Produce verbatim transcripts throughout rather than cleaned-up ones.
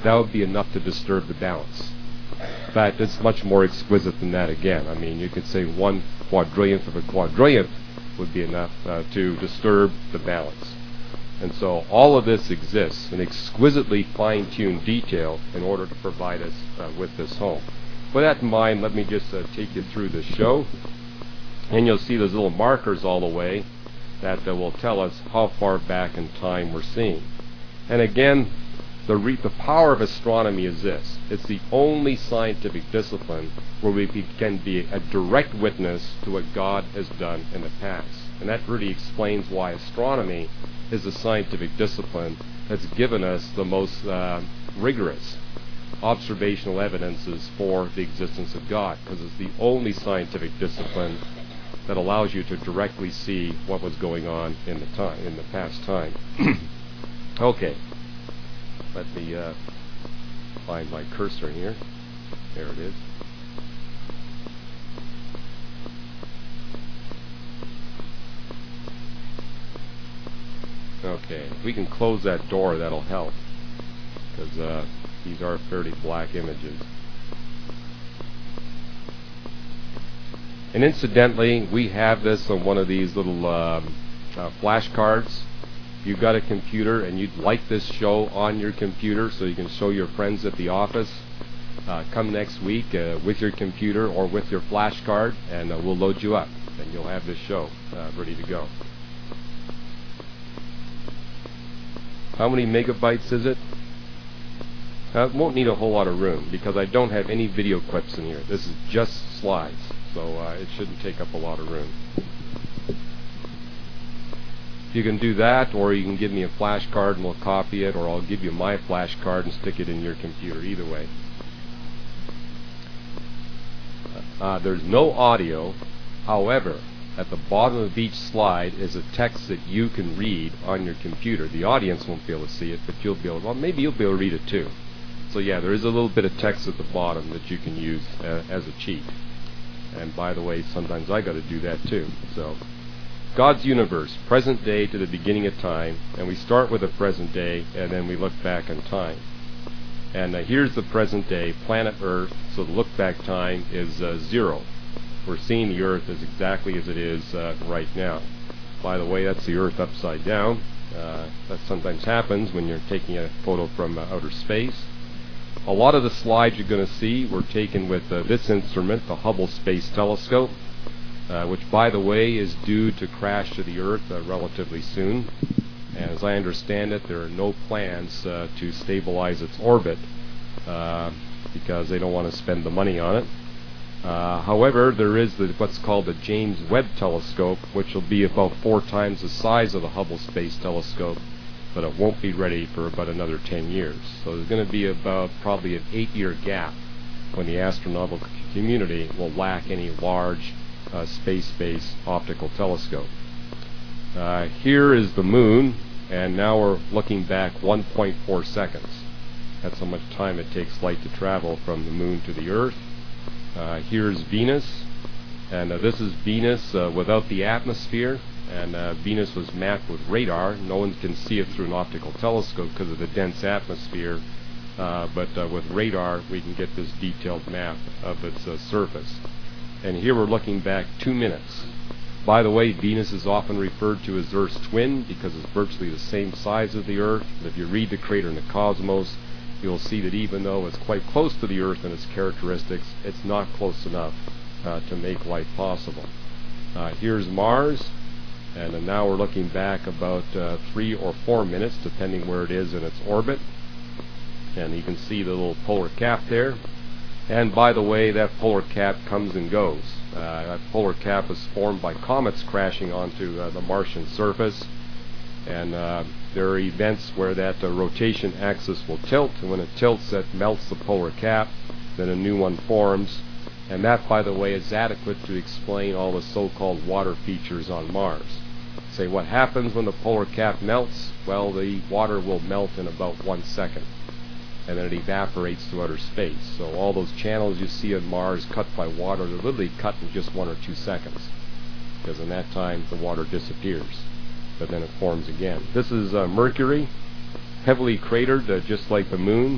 that would be enough to disturb the balance. In fact, it's much more exquisite than that again. I mean, you could say one quadrillionth of a quadrillionth would be enough uh, to disturb the balance. And so all of this exists in exquisitely fine-tuned detail in order to provide us uh, with this home. With that in mind, let me just uh, take you through the show. And you'll see those little markers all the way that uh, will tell us how far back in time we're seeing. And again, the, re- the power of astronomy is this. It's the only scientific discipline where we be- can be a direct witness to what God has done in the past. And that really explains why astronomy is a scientific discipline that's given us the most uh, rigorous observational evidences for the existence of God, because it's the only scientific discipline that allows you to directly see what was going on in the time, in the past time. Okay, let me uh, find my cursor here. There it is. Okay, if we can close that door, that'll help, because uh, these are fairly black images. And incidentally, we have this on one of these little um, uh, flashcards. If you've got a computer and you'd like this show on your computer so you can show your friends at the office, uh, come next week uh, with your computer or with your flashcard, and uh, we'll load you up, and you'll have this show uh, ready to go. How many megabytes is it? Uh, it won't need a whole lot of room because I don't have any video clips in here. This is just slides, so uh, it shouldn't take up a lot of room. You can do that, or you can give me a flashcard and we'll copy it, or I'll give you my flashcard and stick it in your computer. Either way. Uh, there's no audio. However, at the bottom of each slide is a text that you can read on your computer. The audience won't be able to see it, but you'll be able. Well, maybe you'll be able to read it too. So yeah, there is a little bit of text at the bottom that you can use uh, as a cheat. And by the way, sometimes I got to do that too. So, God's universe, present day to the beginning of time, and we start with the present day, and then we look back in time. And uh, here's the present day, planet Earth. So the look back time is uh, zero. We're seeing the Earth as exactly as it is uh, right now. By the way, that's the Earth upside down. Uh, that sometimes happens when you're taking a photo from uh, outer space. A lot of the slides you're going to see were taken with uh, this instrument, the Hubble Space Telescope, uh, which, by the way, is due to crash to the Earth uh, relatively soon. And as I understand it, there are no plans uh, to stabilize its orbit uh, because they don't want to spend the money on it. Uh, however, there is the, what's called the James Webb Telescope, which will be about four times the size of the Hubble Space Telescope, but it won't be ready for about another ten years. So there's going to be about probably an eight-year gap when the astronomical community will lack any large uh, space-based optical telescope. Uh, here is the moon, and now we're looking back one point four seconds. That's how much time it takes light to travel from the moon to the Earth. Uh, here's Venus, and uh, this is Venus uh, without the atmosphere, and uh, Venus was mapped with radar. No one can see it through an optical telescope because of the dense atmosphere, uh, but uh, with radar we can get this detailed map of its uh, surface. And here we're looking back two minutes. By the way, Venus is often referred to as Earth's twin because it's virtually the same size as the Earth. But if you read The Crater in the Cosmos, you'll see that even though it's quite close to the Earth in its characteristics, it's not close enough uh, to make life possible. Uh, here's Mars, and uh, now we're looking back about uh, three or four minutes, depending where it is in its orbit. And you can see the little polar cap there. And by the way, that polar cap comes and goes. Uh, that polar cap is formed by comets crashing onto uh, the Martian surface. And uh, there are events where that uh, rotation axis will tilt, and when it tilts, it melts the polar cap, then a new one forms. And that, by the way, is adequate to explain all the so-called water features on Mars. Say, what happens when the polar cap melts? Well, the water will melt in about one second, and then it evaporates to outer space. So all those channels you see on Mars cut by water, they're literally cut in just one or two seconds, because in that time the water disappears, but then it forms again. This is uh, Mercury, heavily cratered, uh, just like the moon.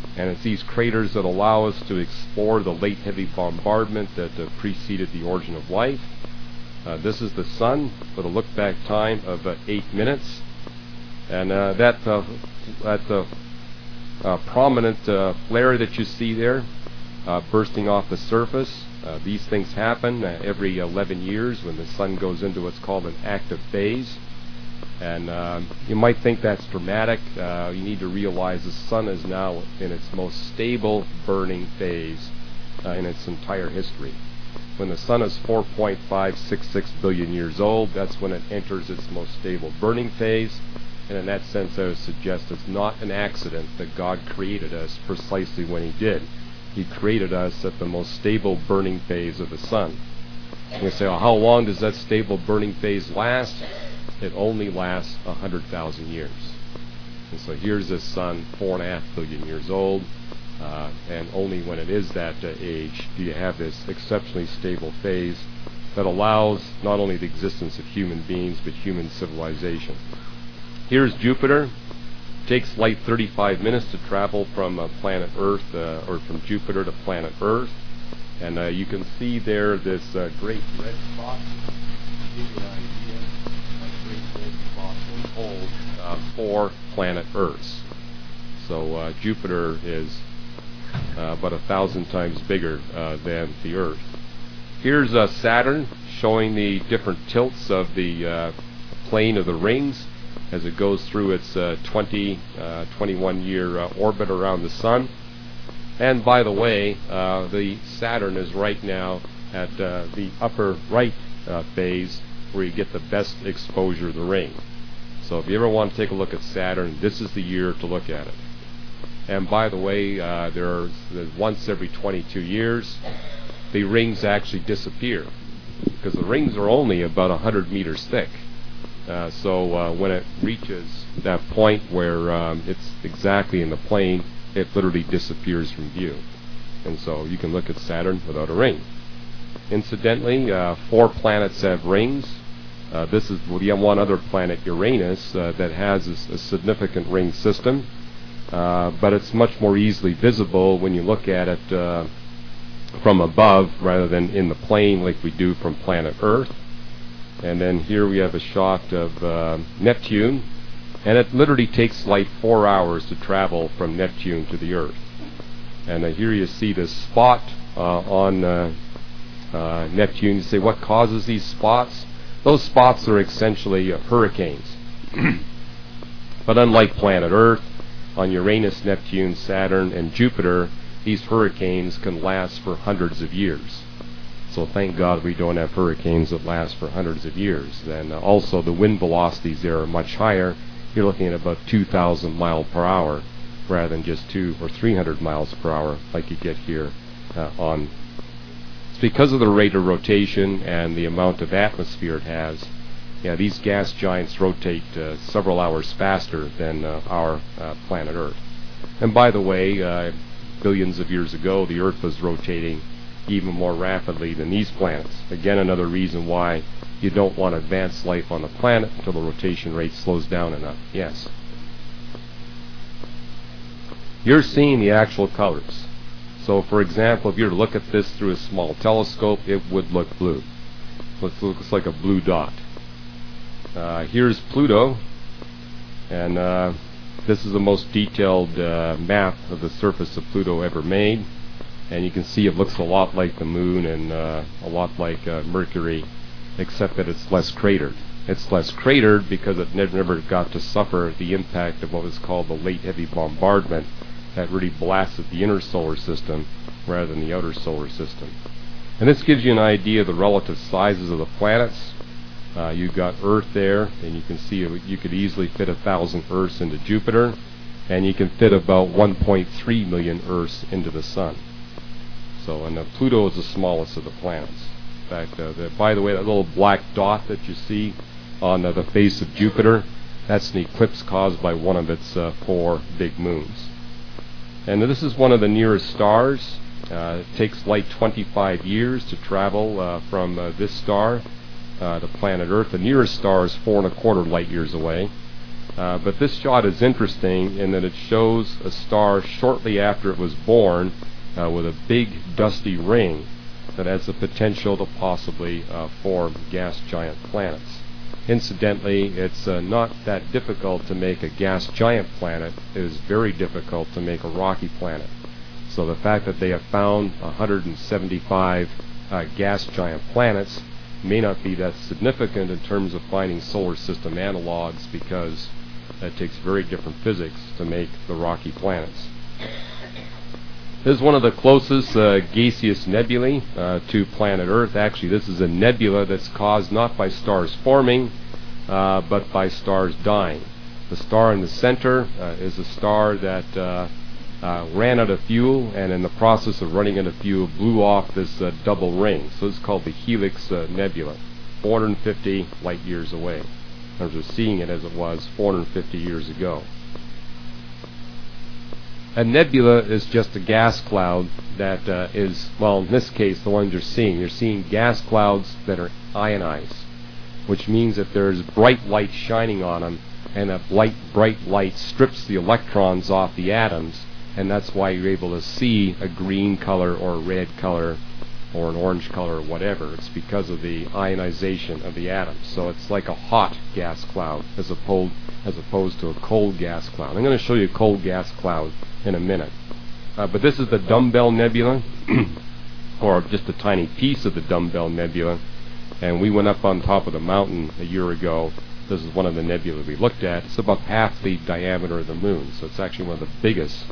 And it's these craters that allow us to explore the late heavy bombardment that uh, preceded the origin of life. Uh, this is the sun with a look-back time of uh, eight minutes. And uh, that, uh, that uh, uh, prominent uh, flare that you see there uh, bursting off the surface, uh, these things happen uh, every eleven years when the sun goes into what's called an active phase. And um, you might think that's dramatic. Uh, you need to realize the sun is now in its most stable burning phase uh, in its entire history. When the sun is four point five six six billion years old, that's when it enters its most stable burning phase. And in that sense, I would suggest it's not an accident that God created us precisely when He did. He created us at the most stable burning phase of the sun. You say, well, how long does that stable burning phase last? It only lasts one hundred thousand years. And so here's this sun, four and a half billion years old, uh, and only when it is that uh, age do you have this exceptionally stable phase that allows not only the existence of human beings, but human civilization. Here's Jupiter. It takes light thirty-five minutes to travel from uh, planet Earth, uh, or from Jupiter to planet Earth. And uh, you can see there this uh, great red spot. To give you an idea, that great red spot will hold uh, four planet Earths. So uh, Jupiter is uh, about a thousand times bigger uh, than the Earth. Here's uh, Saturn, showing the different tilts of the uh, plane of the rings as it goes through its uh, twenty, uh, twenty-one year uh, orbit around the Sun. And by the way, uh, the Saturn is right now at uh, the upper right uh, phase where you get the best exposure of the ring. So if you ever want to take a look at Saturn, this is the year to look at it. And by the way, uh, there's, there's once every twenty-two years, the rings actually disappear because the rings are only about one hundred meters thick. Uh, so uh, when it reaches that point where um, it's exactly in the plane, it literally disappears from view. And so you can look at Saturn without a ring. Incidentally, uh, four planets have rings. Uh, this is the one other planet, Uranus, uh, that has a, a significant ring system. Uh, but it's much more easily visible when you look at it uh, from above rather than in the plane like we do from planet Earth. And then here we have a shot of uh, Neptune, and it literally takes like four hours to travel from Neptune to the Earth. And uh, here you see this spot uh, on uh, uh, Neptune. You say, what causes these spots? Those spots are essentially uh, hurricanes. But unlike planet Earth, on Uranus, Neptune, Saturn, and Jupiter, these hurricanes can last for hundreds of years. So thank God we don't have hurricanes that last for hundreds of years. And uh, also the wind velocities there are much higher. You're looking at about two thousand miles per hour rather than just two or three hundred miles per hour like you get here uh, on. It's because of the rate of rotation and the amount of atmosphere it has. Yeah, these gas giants rotate uh, several hours faster than uh, our uh, planet Earth. And by the way, uh, billions of years ago, the Earth was rotating even more rapidly than these planets. Again, another reason why you don't want advanced life on the planet until the rotation rate slows down enough. Yes? You're seeing the actual colors. So, for example, if you were to look at this through a small telescope, it would look blue. It looks like a blue dot. Uh, here's Pluto, and uh, this is the most detailed uh, map of the surface of Pluto ever made. And you can see it looks a lot like the Moon and uh, a lot like uh, Mercury, except that it's less cratered. It's less cratered because it never got to suffer the impact of what was called the late heavy bombardment that really blasted the inner solar system rather than the outer solar system. And this gives you an idea of the relative sizes of the planets. Uh, you've got Earth there, and you can see you could easily fit a thousand Earths into Jupiter, and you can fit about one point three million Earths into the Sun. So, and uh, Pluto is the smallest of the planets. In fact, uh, the, by the way, that little black dot that you see on uh, the face of Jupiter, that's an eclipse caused by one of its uh, four big moons. And this is one of the nearest stars. Uh, it takes light twenty-five years to travel uh, from uh, this star uh, to planet Earth. The nearest star is four and a quarter light years away. Uh, but this shot is interesting in that it shows a star shortly after it was born uh, with a big dusty ring that has the potential to possibly uh, form gas giant planets. Incidentally, it's uh, not that difficult to make a gas giant planet. It is very difficult to make a rocky planet. So the fact that they have found one hundred seventy-five uh, gas giant planets may not be that significant in terms of finding solar system analogs, because that takes very different physics to make the rocky planets. This is one of the closest uh, gaseous nebulae uh, to planet Earth. Actually, this is a nebula that's caused not by stars forming, uh, but by stars dying. The star in the center uh, is a star that uh, uh, ran out of fuel, and in the process of running out of fuel, blew off this uh, double ring. So it's called the Helix uh, Nebula, four hundred fifty light years away. In terms of seeing it as it was four hundred fifty years ago. A nebula is just a gas cloud that uh, is, well, in this case, the ones you're seeing. You're seeing gas clouds that are ionized, which means that there's bright light shining on them, and that bright, bright light strips the electrons off the atoms, and that's why you're able to see a green color or a red color or an orange color or whatever. It's because of the ionization of the atoms. So it's like a hot gas cloud as opposed, as opposed to a cold gas cloud. I'm going to show you a cold gas cloud in a minute. Uh, but this is the Dumbbell Nebula, or just a tiny piece of the Dumbbell Nebula. And we went up on top of the mountain a year ago. This is one of the nebulae we looked at. It's about half the diameter of the moon. So it's actually one of the biggest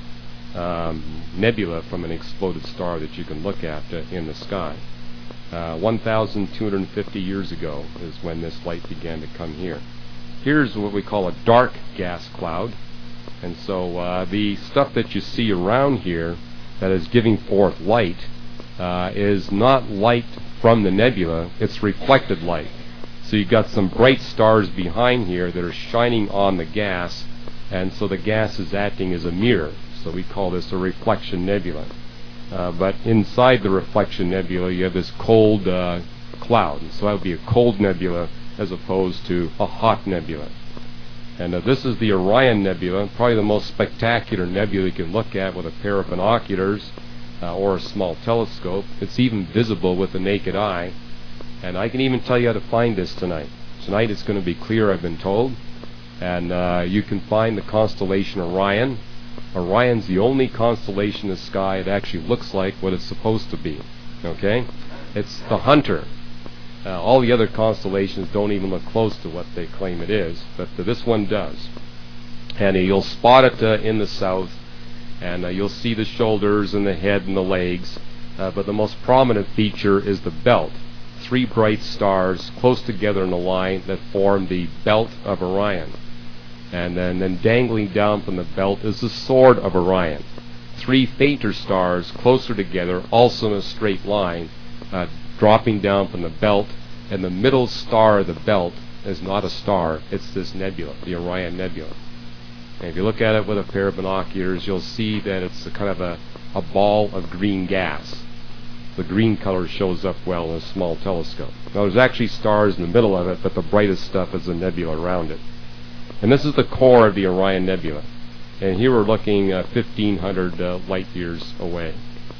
um, nebula from an exploded star that you can look at uh, in the sky. Uh, one thousand two hundred fifty years ago is when this light began to come here. Here's what we call a dark gas cloud. And so uh, the stuff that you see around here that is giving forth light uh, is not light from the nebula, it's reflected light. So you've got some bright stars behind here that are shining on the gas, and so the gas is acting as a mirror. So we call this a reflection nebula. Uh, but inside the reflection nebula you have this cold uh, cloud, and so that would be a cold nebula as opposed to a hot nebula. And uh, this is the Orion Nebula, probably the most spectacular nebula you can look at with a pair of binoculars uh, or a small telescope. It's even visible with the naked eye. And I can even tell you how to find this tonight. Tonight it's going to be clear, I've been told. And uh, you can find the constellation Orion. Orion's the only constellation in the sky that actually looks like what it's supposed to be. Okay? It's the hunter. Uh, all the other constellations don't even look close to what they claim it is, but uh, this one does. And uh, you'll spot it uh, in the south, and uh, you'll see the shoulders and the head and the legs, uh, but the most prominent feature is the belt. Three bright stars close together in a line that form the belt of Orion. And then, then dangling down from the belt is the sword of Orion. Three fainter stars closer together, also in a straight line, uh, dropping down from the belt, and the middle star of the belt is not a star, it's this nebula, the Orion Nebula. And if you look at it with a pair of binoculars, you'll see that it's a kind of a, a ball of green gas. The green color shows up well in a small telescope. Now there's actually stars in the middle of it, but the brightest stuff is the nebula around it. And this is the core of the Orion Nebula. And here we're looking uh, fifteen hundred uh, light years away.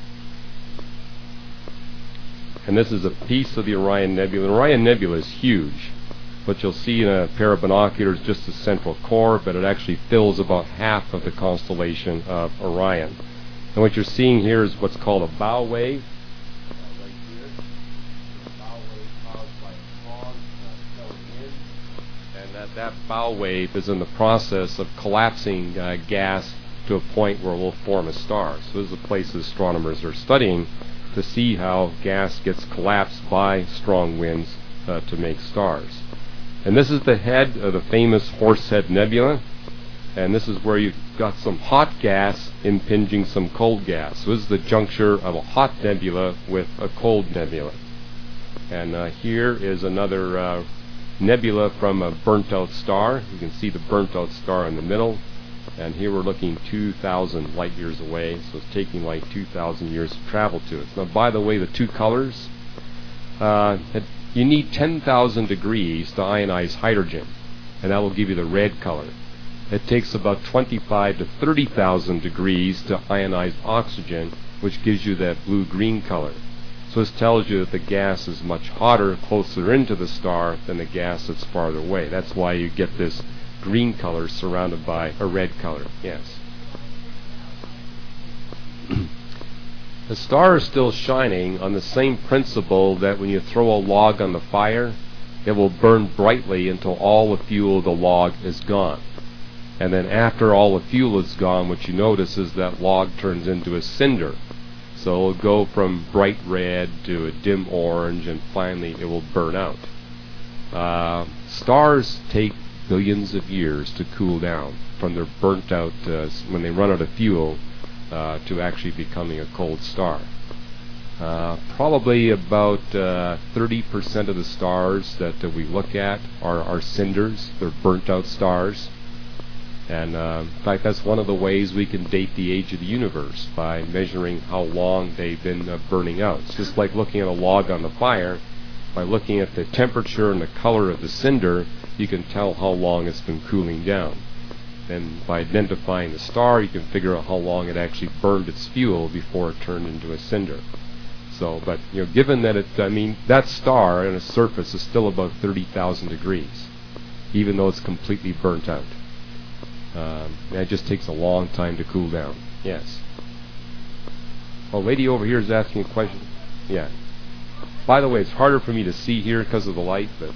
And this is a piece of the Orion Nebula. The Orion Nebula is huge, but you'll see in a pair of binoculars just the central core, but it actually fills about half of the constellation of Orion. And what you're seeing here is what's called a bow wave. Uh, right here. The bow wave caused by a strong uh, wind. And that, that bow wave is in the process of collapsing uh, gas to a point where it will form a star. So this is a place astronomers are studying to see how gas gets collapsed by strong winds uh, to make stars. And this is the head of the famous Horsehead Nebula, and this is where you've got some hot gas impinging some cold gas. So this is the juncture of a hot nebula with a cold nebula. And uh, here is another uh, nebula from a burnt-out star. You can see the burnt-out star in the middle. And here we're looking two thousand light years away, so it's taking like two thousand years to travel to it. Now, by the way, the two colors, uh, you need ten thousand degrees to ionize hydrogen, and that will give you the red color. it takes about twenty-five to thirty thousand degrees to ionize oxygen, which gives you that blue-green color. So this tells you that the gas is much hotter closer into the star than the gas that's farther away. That's why you get this green color surrounded by a red color. Yes. The star is still shining on the same principle that when you throw a log on the fire, it will burn brightly until all the fuel of the log is gone. And then after all the fuel is gone, what you notice is that log turns into a cinder. So it'll go from bright red to a dim orange, and finally it will burn out. Uh, stars take billions of years to cool down from their burnt out, uh, when they run out of fuel, uh, to actually becoming a cold star. Uh, probably about uh, thirty percent of the stars that uh, we look at are, are cinders. They're burnt out stars. And uh, in fact, that's one of the ways we can date the age of the universe, by measuring how long they've been uh, burning out. It's just like looking at a log on the fire. By looking at the temperature and the color of the cinder, you can tell how long it's been cooling down. And by identifying the star, you can figure out how long it actually burned its fuel before it turned into a cinder. So, but you know, given that it, I mean, that star on its surface is still about thirty thousand degrees, even though it's completely burnt out. Um, and it just takes a long time to cool down. Yes. Oh, lady over here is asking a question. Yeah. By the way, it's harder for me to see here because of the light, but.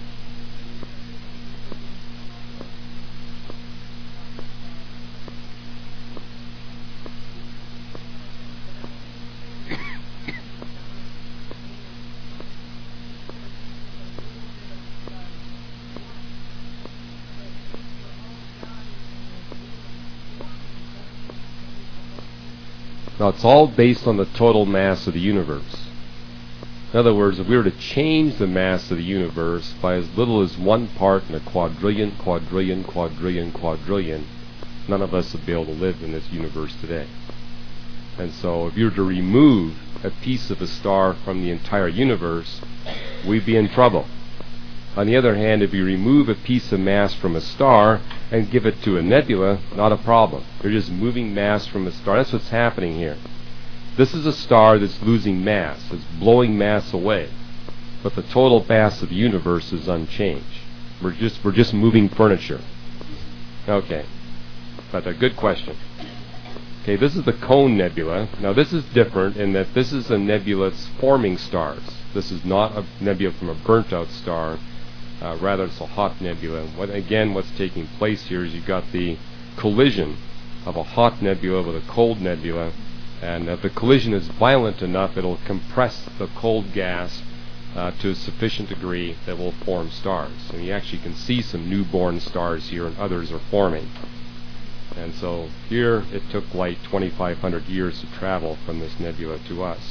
Now, it's all based on the total mass of the universe. In other words, if we were to change the mass of the universe by as little as one part in a quadrillion, quadrillion, quadrillion, quadrillion, none of us would be able to live in this universe today. And so if you were to remove a piece of a star from the entire universe, we'd be in trouble. On the other hand, if you remove a piece of mass from a star and give it to a nebula, not a problem. You're just moving mass from a star. That's what's happening here. This is a star that's losing mass. It's blowing mass away. But the total mass of the universe is unchanged. We're just we're just moving furniture. Okay. But a good question. Okay, this is the Cone Nebula. Now this is different in that this is a nebula that's forming stars. This is not a nebula from a burnt out star. Uh, rather, it's a hot nebula. What, again, what's taking place here is you've got the collision of a hot nebula with a cold nebula, and if the collision is violent enough, it'll compress the cold gas uh, to a sufficient degree that will form stars. And you actually can see some newborn stars here, and others are forming. And so here it took light twenty-five hundred years to travel from this nebula to us.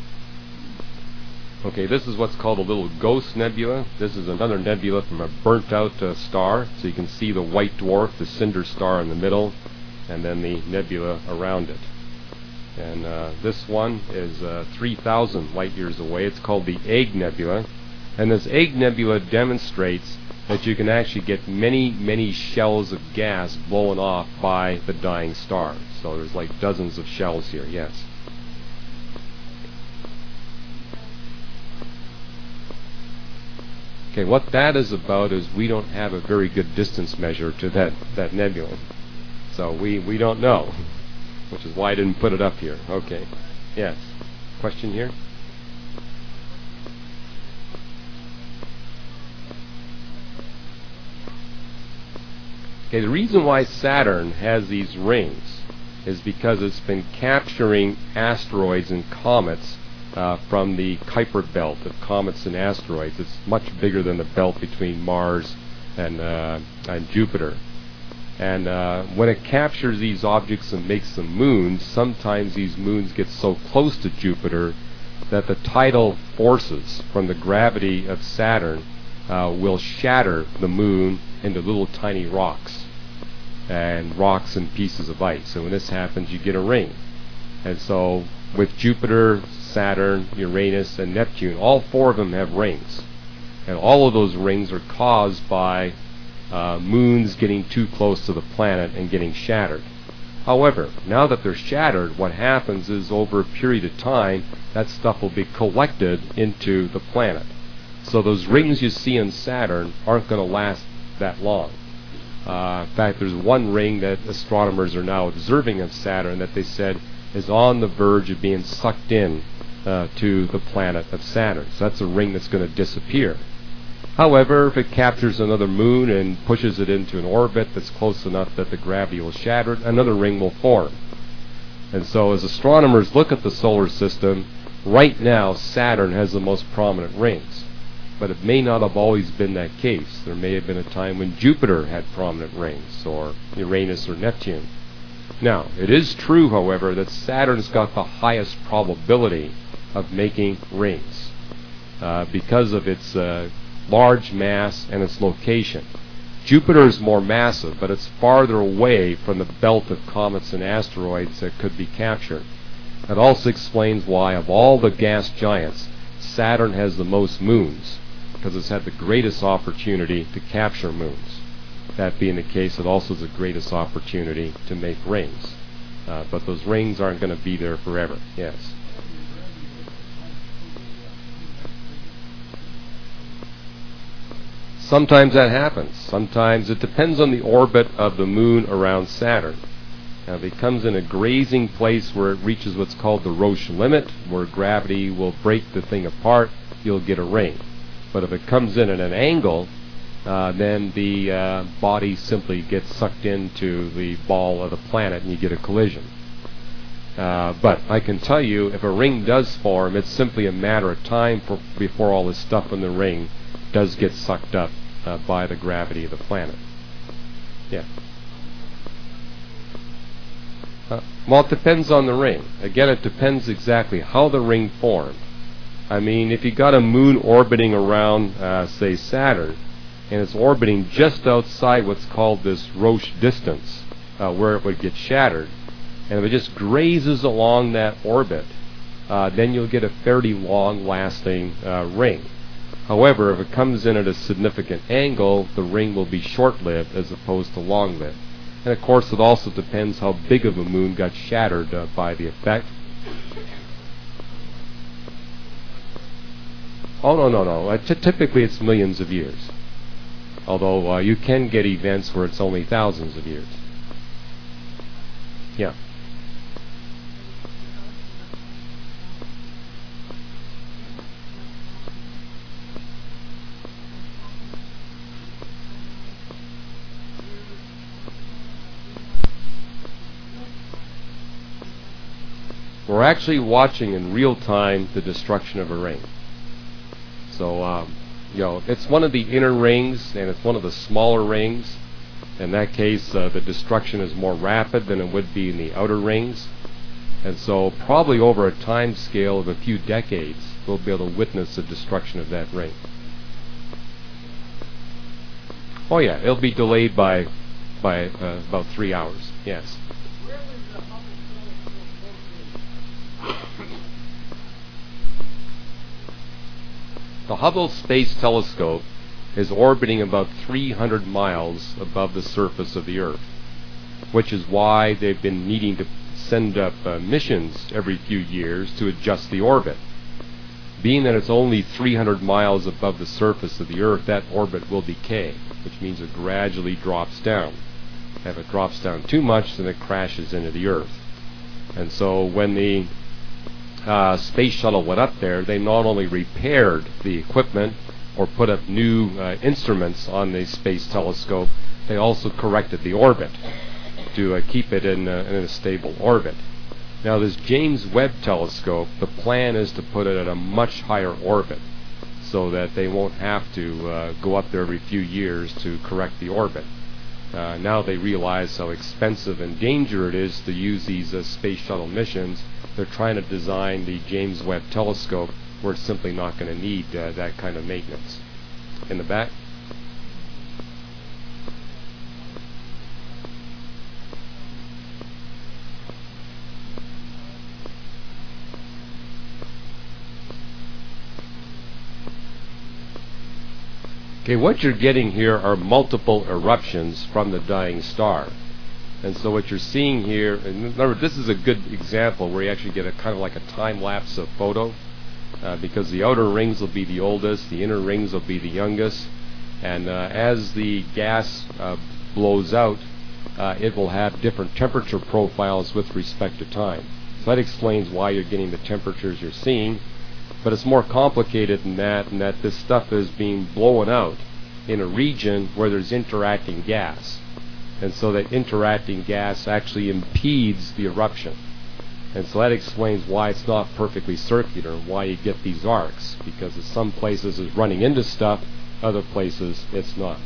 Okay, this is what's called a little ghost nebula. This is another nebula from a burnt-out uh, star. So you can see the white dwarf, the cinder star in the middle, and then the nebula around it. And uh, this one is uh, three thousand light-years away. It's called the Egg Nebula. And this Egg Nebula demonstrates that you can actually get many, many shells of gas blown off by the dying star. So there's like dozens of shells here, yes. Okay, what that is about is we don't have a very good distance measure to that, that nebula. So we, we don't know, which is why I didn't put it up here. Okay, yes. Question here? Okay, the reason why Saturn has these rings is because it's been capturing asteroids and comets Uh, from the Kuiper belt of comets and asteroids. It's much bigger than the belt between Mars and, uh, and Jupiter. And uh, when it captures these objects and makes them moons, sometimes these moons get so close to Jupiter that the tidal forces from the gravity of Saturn uh, will shatter the moon into little tiny rocks, and rocks and pieces of ice. So when this happens, you get a ring. And so with Jupiter, Saturn, Uranus, and Neptune, all four of them have rings. And all of those rings are caused by uh, moons getting too close to the planet and getting shattered. However, now that they're shattered, what happens is over a period of time, that stuff will be collected into the planet. So those rings you see in Saturn aren't going to last that long. Uh, in fact, there's one ring that astronomers are now observing of Saturn that they said is on the verge of being sucked in uh, to the planet of Saturn. So that's a ring that's going to disappear. However, if it captures another moon and pushes it into an orbit that's close enough that the gravity will shatter it, another ring will form. And so as astronomers look at the solar system, right now Saturn has the most prominent rings. But it may not have always been that case. There may have been a time when Jupiter had prominent rings, or Uranus or Neptune. Now, it is true, however, that Saturn's got the highest probability of making rings uh, because of its uh, large mass and its location. Jupiter is more massive, but it's farther away from the belt of comets and asteroids that could be captured. That also explains why, of all the gas giants, Saturn has the most moons, because it's had the greatest opportunity to capture moons. That being the case, it also has the greatest opportunity to make rings. Uh, but those rings aren't going to be there forever. Yes. Sometimes that happens. Sometimes it depends on the orbit of the moon around Saturn. Now, if it comes in a grazing place where it reaches what's called the Roche limit, where gravity will break the thing apart, you'll get a ring. But if it comes in at an angle, uh, then the uh, body simply gets sucked into the ball of the planet and you get a collision. Uh, but I can tell you, if a ring does form, it's simply a matter of time for, before all this stuff in the ring does get sucked up uh, by the gravity of the planet. Yeah. Uh, well, it depends on the ring. Again, it depends exactly how the ring formed. I mean, if you got a moon orbiting around, uh, say, Saturn, and it's orbiting just outside what's called this Roche distance, uh, where it would get shattered, and if it just grazes along that orbit, uh, then you'll get a fairly long-lasting uh, ring. However, if it comes in at a significant angle, the ring will be short-lived as opposed to long-lived. And of course, it also depends how big of a moon got shattered uh, by the effect. Oh, no, no, no. Uh, t- typically, it's millions of years. Although uh, you can get events where it's only thousands of years. Yeah. We're actually watching in real time the destruction of a ring. So, um, you know, it's one of the inner rings, and it's one of the smaller rings. In that case, uh, the destruction is more rapid than it would be in the outer rings. And so, probably over a time scale of a few decades, we'll be able to witness the destruction of that ring. Oh yeah, it'll be delayed by by uh, about three hours. Yes. The Hubble Space Telescope is orbiting about three hundred miles above the surface of the Earth, which is why they've been needing to send up uh, missions every few years to adjust the orbit. Being that it's only three hundred miles above the surface of the Earth, that orbit will decay, which means it gradually drops down. If it drops down too much, then it crashes into the Earth. And so when the Uh, space shuttle went up there, they not only repaired the equipment or put up new uh, instruments on the space telescope, they also corrected the orbit to uh, keep it in, uh, in a stable orbit. Now this James Webb telescope, the plan is to put it at a much higher orbit so that they won't have to uh, go up there every few years to correct the orbit. Uh, now they realize how expensive and dangerous it is to use these uh, space shuttle missions. They're trying to design the James Webb telescope where it's simply not going to need uh, that kind of maintenance. In the back. Okay, what you're getting here are multiple eruptions from the dying star. And so what you're seeing here, and remember, this is a good example where you actually get a kind of like a time-lapse of photo, uh, because the outer rings will be the oldest, the inner rings will be the youngest, and uh, as the gas uh, blows out, uh, it will have different temperature profiles with respect to time. So that explains why you're getting the temperatures you're seeing, but it's more complicated than that, and that this stuff is being blown out in a region where there's interacting gas. And so that interacting gas actually impedes the eruption. And so that explains why it's not perfectly circular, why you get these arcs, because in some places it's running into stuff, other places it's not.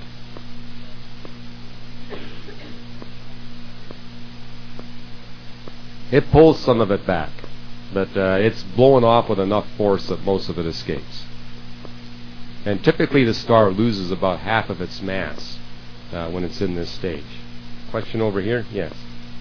It pulls some of it back, but uh, it's blowing off with enough force that most of it escapes. And typically the star loses about half of its mass uh, when it's in this stage. Question over here? Yes.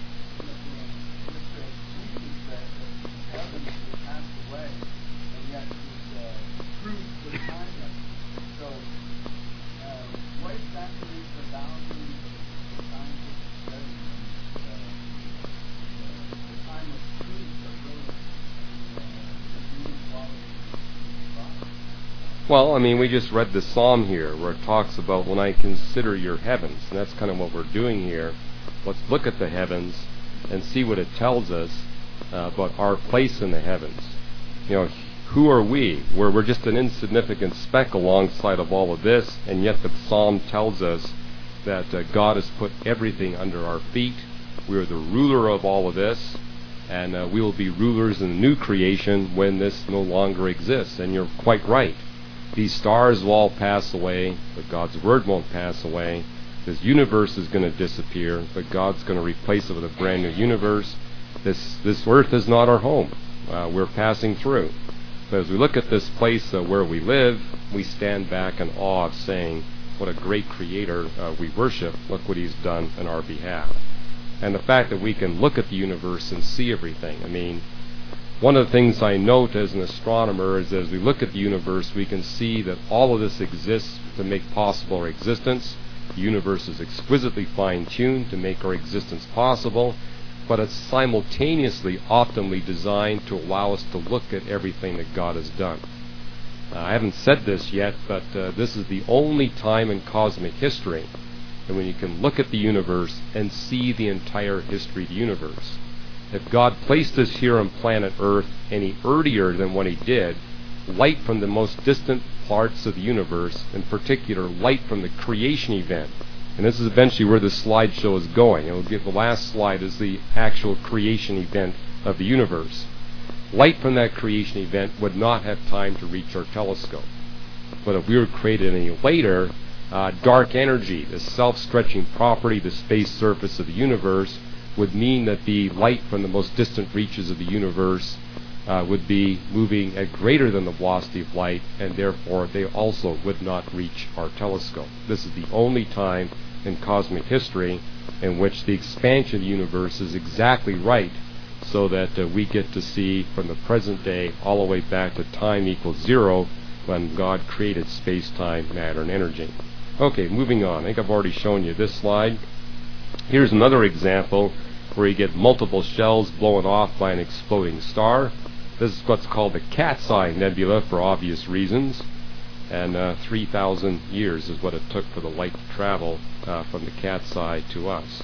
Well, I mean, we just read the psalm here where it talks about when I consider your heavens, and that's kind of what we're doing here. Let's look at the heavens and see what it tells us uh, about our place in the heavens. You know, who are we? We're, we're just an insignificant speck alongside of all of this, and yet the psalm tells us that uh, God has put everything under our feet. We are the ruler of all of this, and uh, we will be rulers in the new creation when this no longer exists. And you're quite right. These stars will all pass away, but God's Word won't pass away. This universe is going to disappear, but God's going to replace it with a brand new universe. This this earth is not our home. Uh, we're passing through. But as we look at this place uh, where we live, we stand back in awe of saying, what a great Creator uh, we worship. Look what He's done on our behalf. And the fact that we can look at the universe and see everything. I mean, one of the things I note as an astronomer is as we look at the universe, we can see that all of this exists to make possible our existence. The universe is exquisitely fine-tuned to make our existence possible, but it's simultaneously optimally designed to allow us to look at everything that God has done. Uh, I haven't said this yet, but uh, this is the only time in cosmic history that when you can look at the universe and see the entire history of the universe. If God placed us here on planet Earth any earlier than what He did, light from the most distant parts of the universe, in particular light from the creation event, and this is eventually where the slideshow is going. It'll give the last slide is the actual creation event of the universe. Light from that creation event would not have time to reach our telescope. But if we were created any later, uh, dark energy, the self-stretching property, the space surface of the universe, would mean that the light from the most distant reaches of the universe uh, would be moving at greater than the velocity of light, and therefore they also would not reach our telescope. This is the only time in cosmic history in which the expansion of the universe is exactly right, so that uh, we get to see from the present day all the way back to time equals zero, when God created space-time, matter, and energy. Okay, moving on. I think I've already shown you this slide. Here's another example where you get multiple shells blown off by an exploding star. This is what's called the Cat's Eye Nebula for obvious reasons. And uh, three thousand years is what it took for the light to travel uh, from the Cat's Eye to us.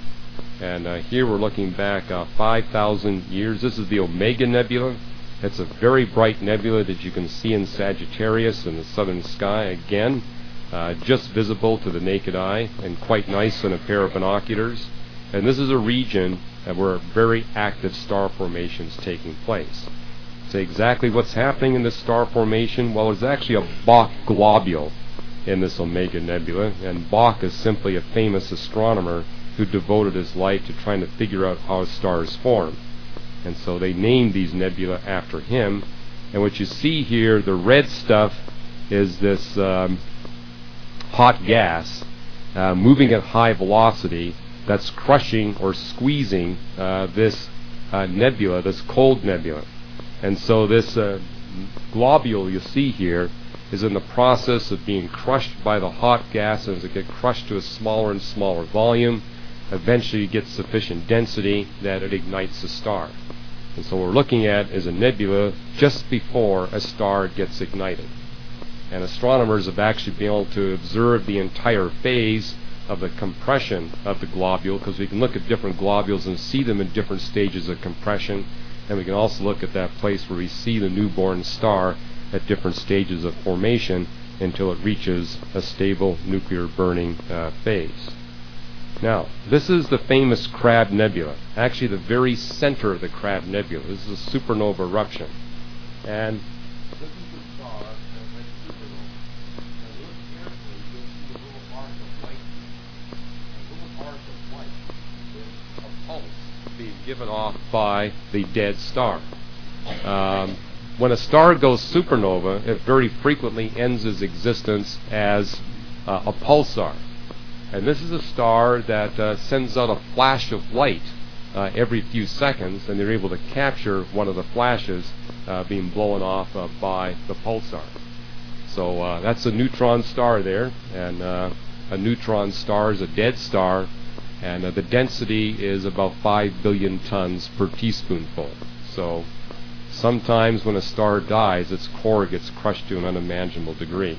And uh, here we're looking back uh, five thousand years. This is the Omega Nebula. It's a very bright nebula that you can see in Sagittarius in the southern sky again. Uh, just visible to the naked eye and quite nice in a pair of binoculars. And this is a region uh, where very active star formation is taking place. So exactly what's happening in this star formation? Well, there's actually a Bok globule in this Omega Nebula, and Bok is simply a famous astronomer who devoted his life to trying to figure out how stars form. And so they named these nebula after him. And what you see here, the red stuff is this um, hot gas uh, moving at high velocity that's crushing or squeezing uh, this uh, nebula, this cold nebula. And so this uh, globule you see here is in the process of being crushed by the hot gas, and as it gets crushed to a smaller and smaller volume, eventually it gets sufficient density that it ignites a star. And so what we're looking at is a nebula just before a star gets ignited. And astronomers have actually been able to observe the entire phase of the compression of the globule, because we can look at different globules and see them in different stages of compression, and we can also look at that place where we see the newborn star at different stages of formation until it reaches a stable nuclear burning uh, phase. Now, this is the famous Crab Nebula, actually the very center of the Crab Nebula. This is a supernova eruption. And this is the star that went supernova. And look carefully, you'll see a little arc of light here. A little arc of light is a pulse being given off by the dead star. Um, when a star goes supernova, it very frequently ends its existence as uh, a pulsar. And this is a star that uh, sends out a flash of light uh, every few seconds, and they're able to capture one of the flashes uh, being blown off uh, by the pulsar. So uh, that's a neutron star there, and uh, a neutron star is a dead star, and uh, the density is about five billion tons per teaspoonful. So sometimes when a star dies, its core gets crushed to an unimaginable degree.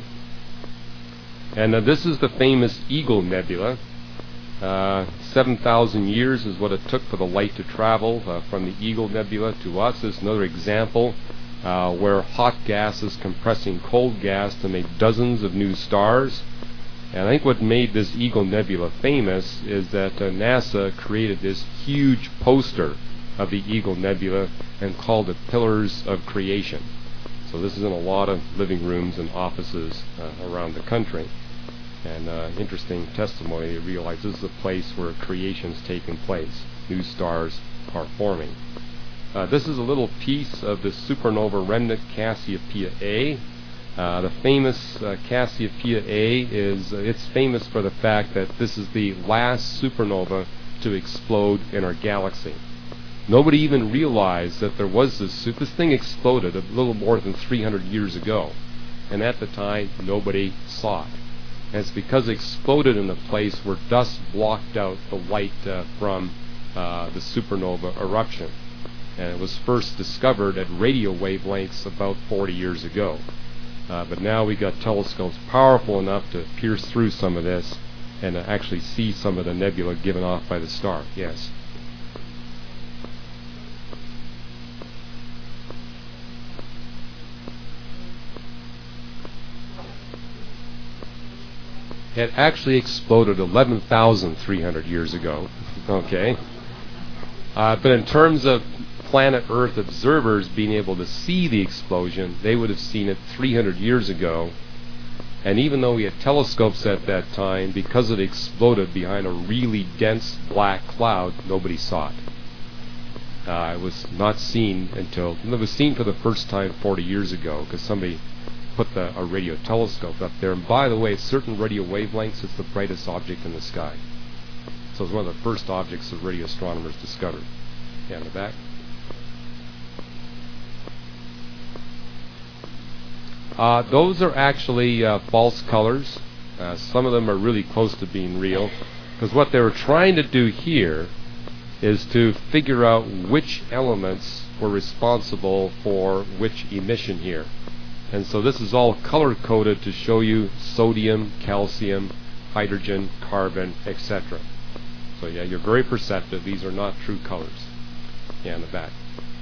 And uh, this is the famous Eagle Nebula. Uh, seven thousand years is what it took for the light to travel uh, from the Eagle Nebula to us. This is another example uh, where hot gas is compressing cold gas to make dozens of new stars. And I think what made this Eagle Nebula famous is that uh, NASA created this huge poster of the Eagle Nebula and called it Pillars of Creation. So this is in a lot of living rooms and offices uh, around the country. And uh, interesting testimony to realize this is a place where creation's taking place. New stars are forming. Uh, this is a little piece of the supernova remnant Cassiopeia A. Uh, the famous uh, Cassiopeia A is, uh, it's famous for the fact that this is the last supernova to explode in our galaxy. Nobody even realized that there was this, this thing exploded a little more than three hundred years ago. And at the time, nobody saw it. And it's because it exploded in a place where dust blocked out the light uh, from uh, the supernova eruption. And it was first discovered at radio wavelengths about forty years ago. Uh, but now we got telescopes powerful enough to pierce through some of this and uh, actually see some of the nebula given off by the star. Yes? It actually exploded eleven thousand three hundred years ago. Okay. Uh, but in terms of planet Earth observers being able to see the explosion, they would have seen it three hundred years ago. And even though we had telescopes at that time, because it exploded behind a really dense black cloud, nobody saw it. Uh, it was not seen until, it was seen for the first time forty years ago, because somebody put the, a radio telescope up there. And by the way, at certain radio wavelengths, it's the brightest object in the sky. So it's one of the first objects that radio astronomers discovered. Yeah, in the back. Uh, those are actually uh, false colors. Uh, some of them are really close to being real, because what they were trying to do here is to figure out which elements were responsible for which emission here. And so this is all color-coded to show you sodium, calcium, hydrogen, carbon, et cetera. So yeah, you're very perceptive. These are not true colors. Yeah, in the back.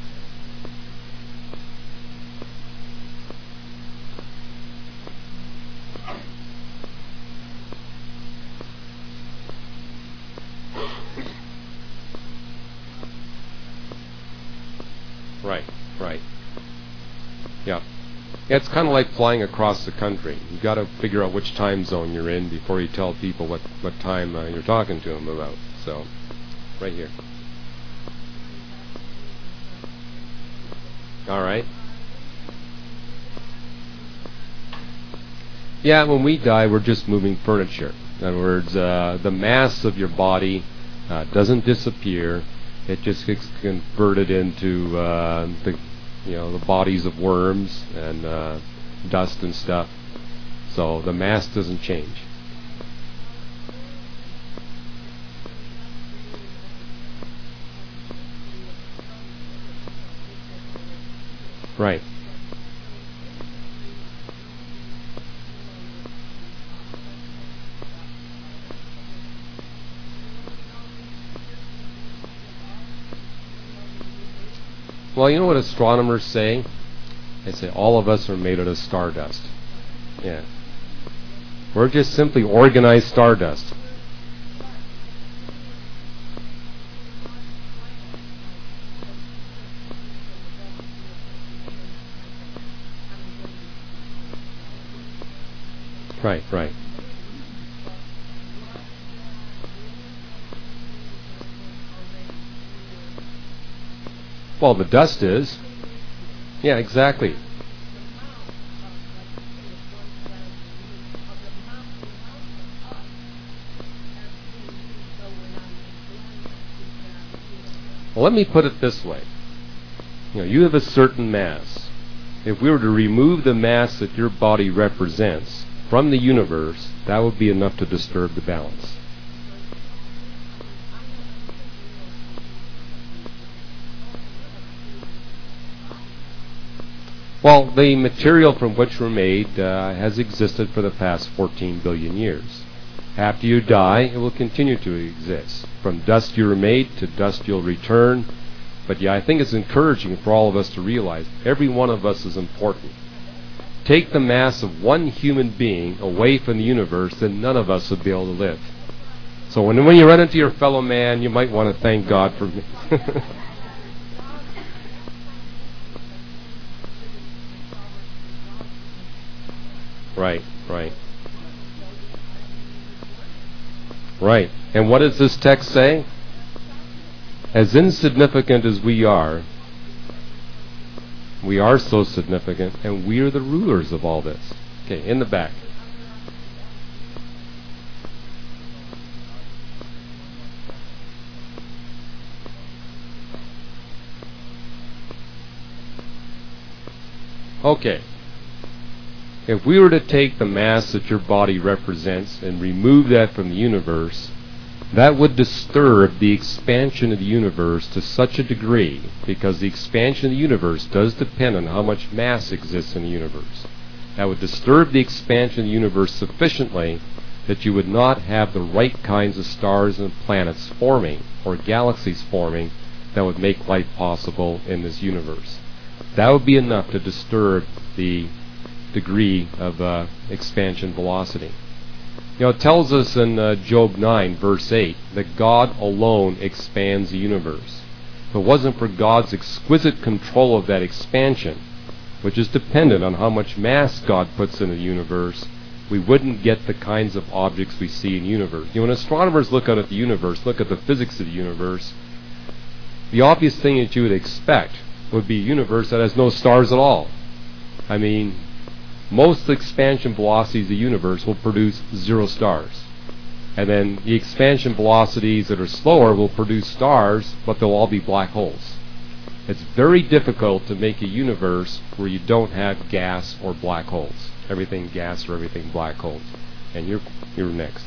Right, right. Yeah. Yeah, it's kind of like flying across the country. You've got to figure out which time zone you're in before you tell people what, what time uh, you're talking to them about. So, right here. All right. Yeah, when we die, we're just moving furniture. In other words, uh, the mass of your body uh, doesn't disappear. It just gets converted into uh, the, you know, the bodies of worms and uh, dust and stuff. So the mass doesn't change. Right. Well, you know what astronomers say? They say all of us are made out of stardust. Yeah. We're just simply organized stardust. Right, right. Well, the dust is. Yeah, exactly. Well, let me put it this way. You know, you have a certain mass. If we were to remove the mass that your body represents from the universe, that would be enough to disturb the balance. Well, the material from which we're made uh, has existed for the past fourteen billion years. After you die, it will continue to exist. From dust you were made, to dust you'll return. But yeah, I think it's encouraging for all of us to realize every one of us is important. Take the mass of one human being away from the universe, then none of us would be able to live. So when, when you run into your fellow man, you might want to thank God for me. Right, right. Right. And what does this text say? As insignificant as we are, we are so significant, and we are the rulers of all this. Okay, in the back. Okay. If we were to take the mass that your body represents and remove that from the universe, that would disturb the expansion of the universe to such a degree, because the expansion of the universe does depend on how much mass exists in the universe. That would disturb the expansion of the universe sufficiently that you would not have the right kinds of stars and planets forming, or galaxies forming, that would make life possible in this universe. That would be enough to disturb the degree of uh, expansion velocity. You know, it tells us in uh, Job nine, verse eight, that God alone expands the universe. If it wasn't for God's exquisite control of that expansion, which is dependent on how much mass God puts in the universe, we wouldn't get the kinds of objects we see in the universe. You know, when astronomers look out at the universe, look at the physics of the universe, the obvious thing that you would expect would be a universe that has no stars at all. I mean, most expansion velocities of the universe will produce zero stars. And then the expansion velocities that are slower will produce stars, but they'll all be black holes. It's very difficult to make a universe where you don't have gas or black holes. Everything gas or everything black holes. And you're you're next.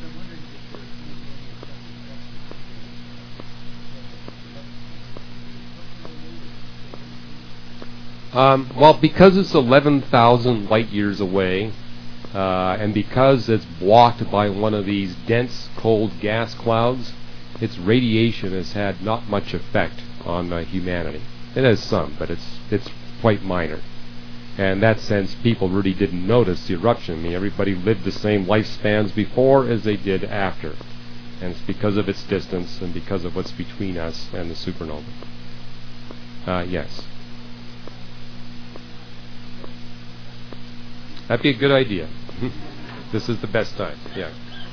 Um, well, because it's eleven thousand light years away, uh, and because it's blocked by one of these dense, cold gas clouds, its radiation has had not much effect on uh, humanity. It has some, but it's it's quite minor. And in that sense, people really didn't notice the eruption. I mean, everybody lived the same lifespans before as they did after. And it's because of its distance and because of what's between us and the supernova. Uh, yes. That'd be a good idea. This is the best time. Yeah.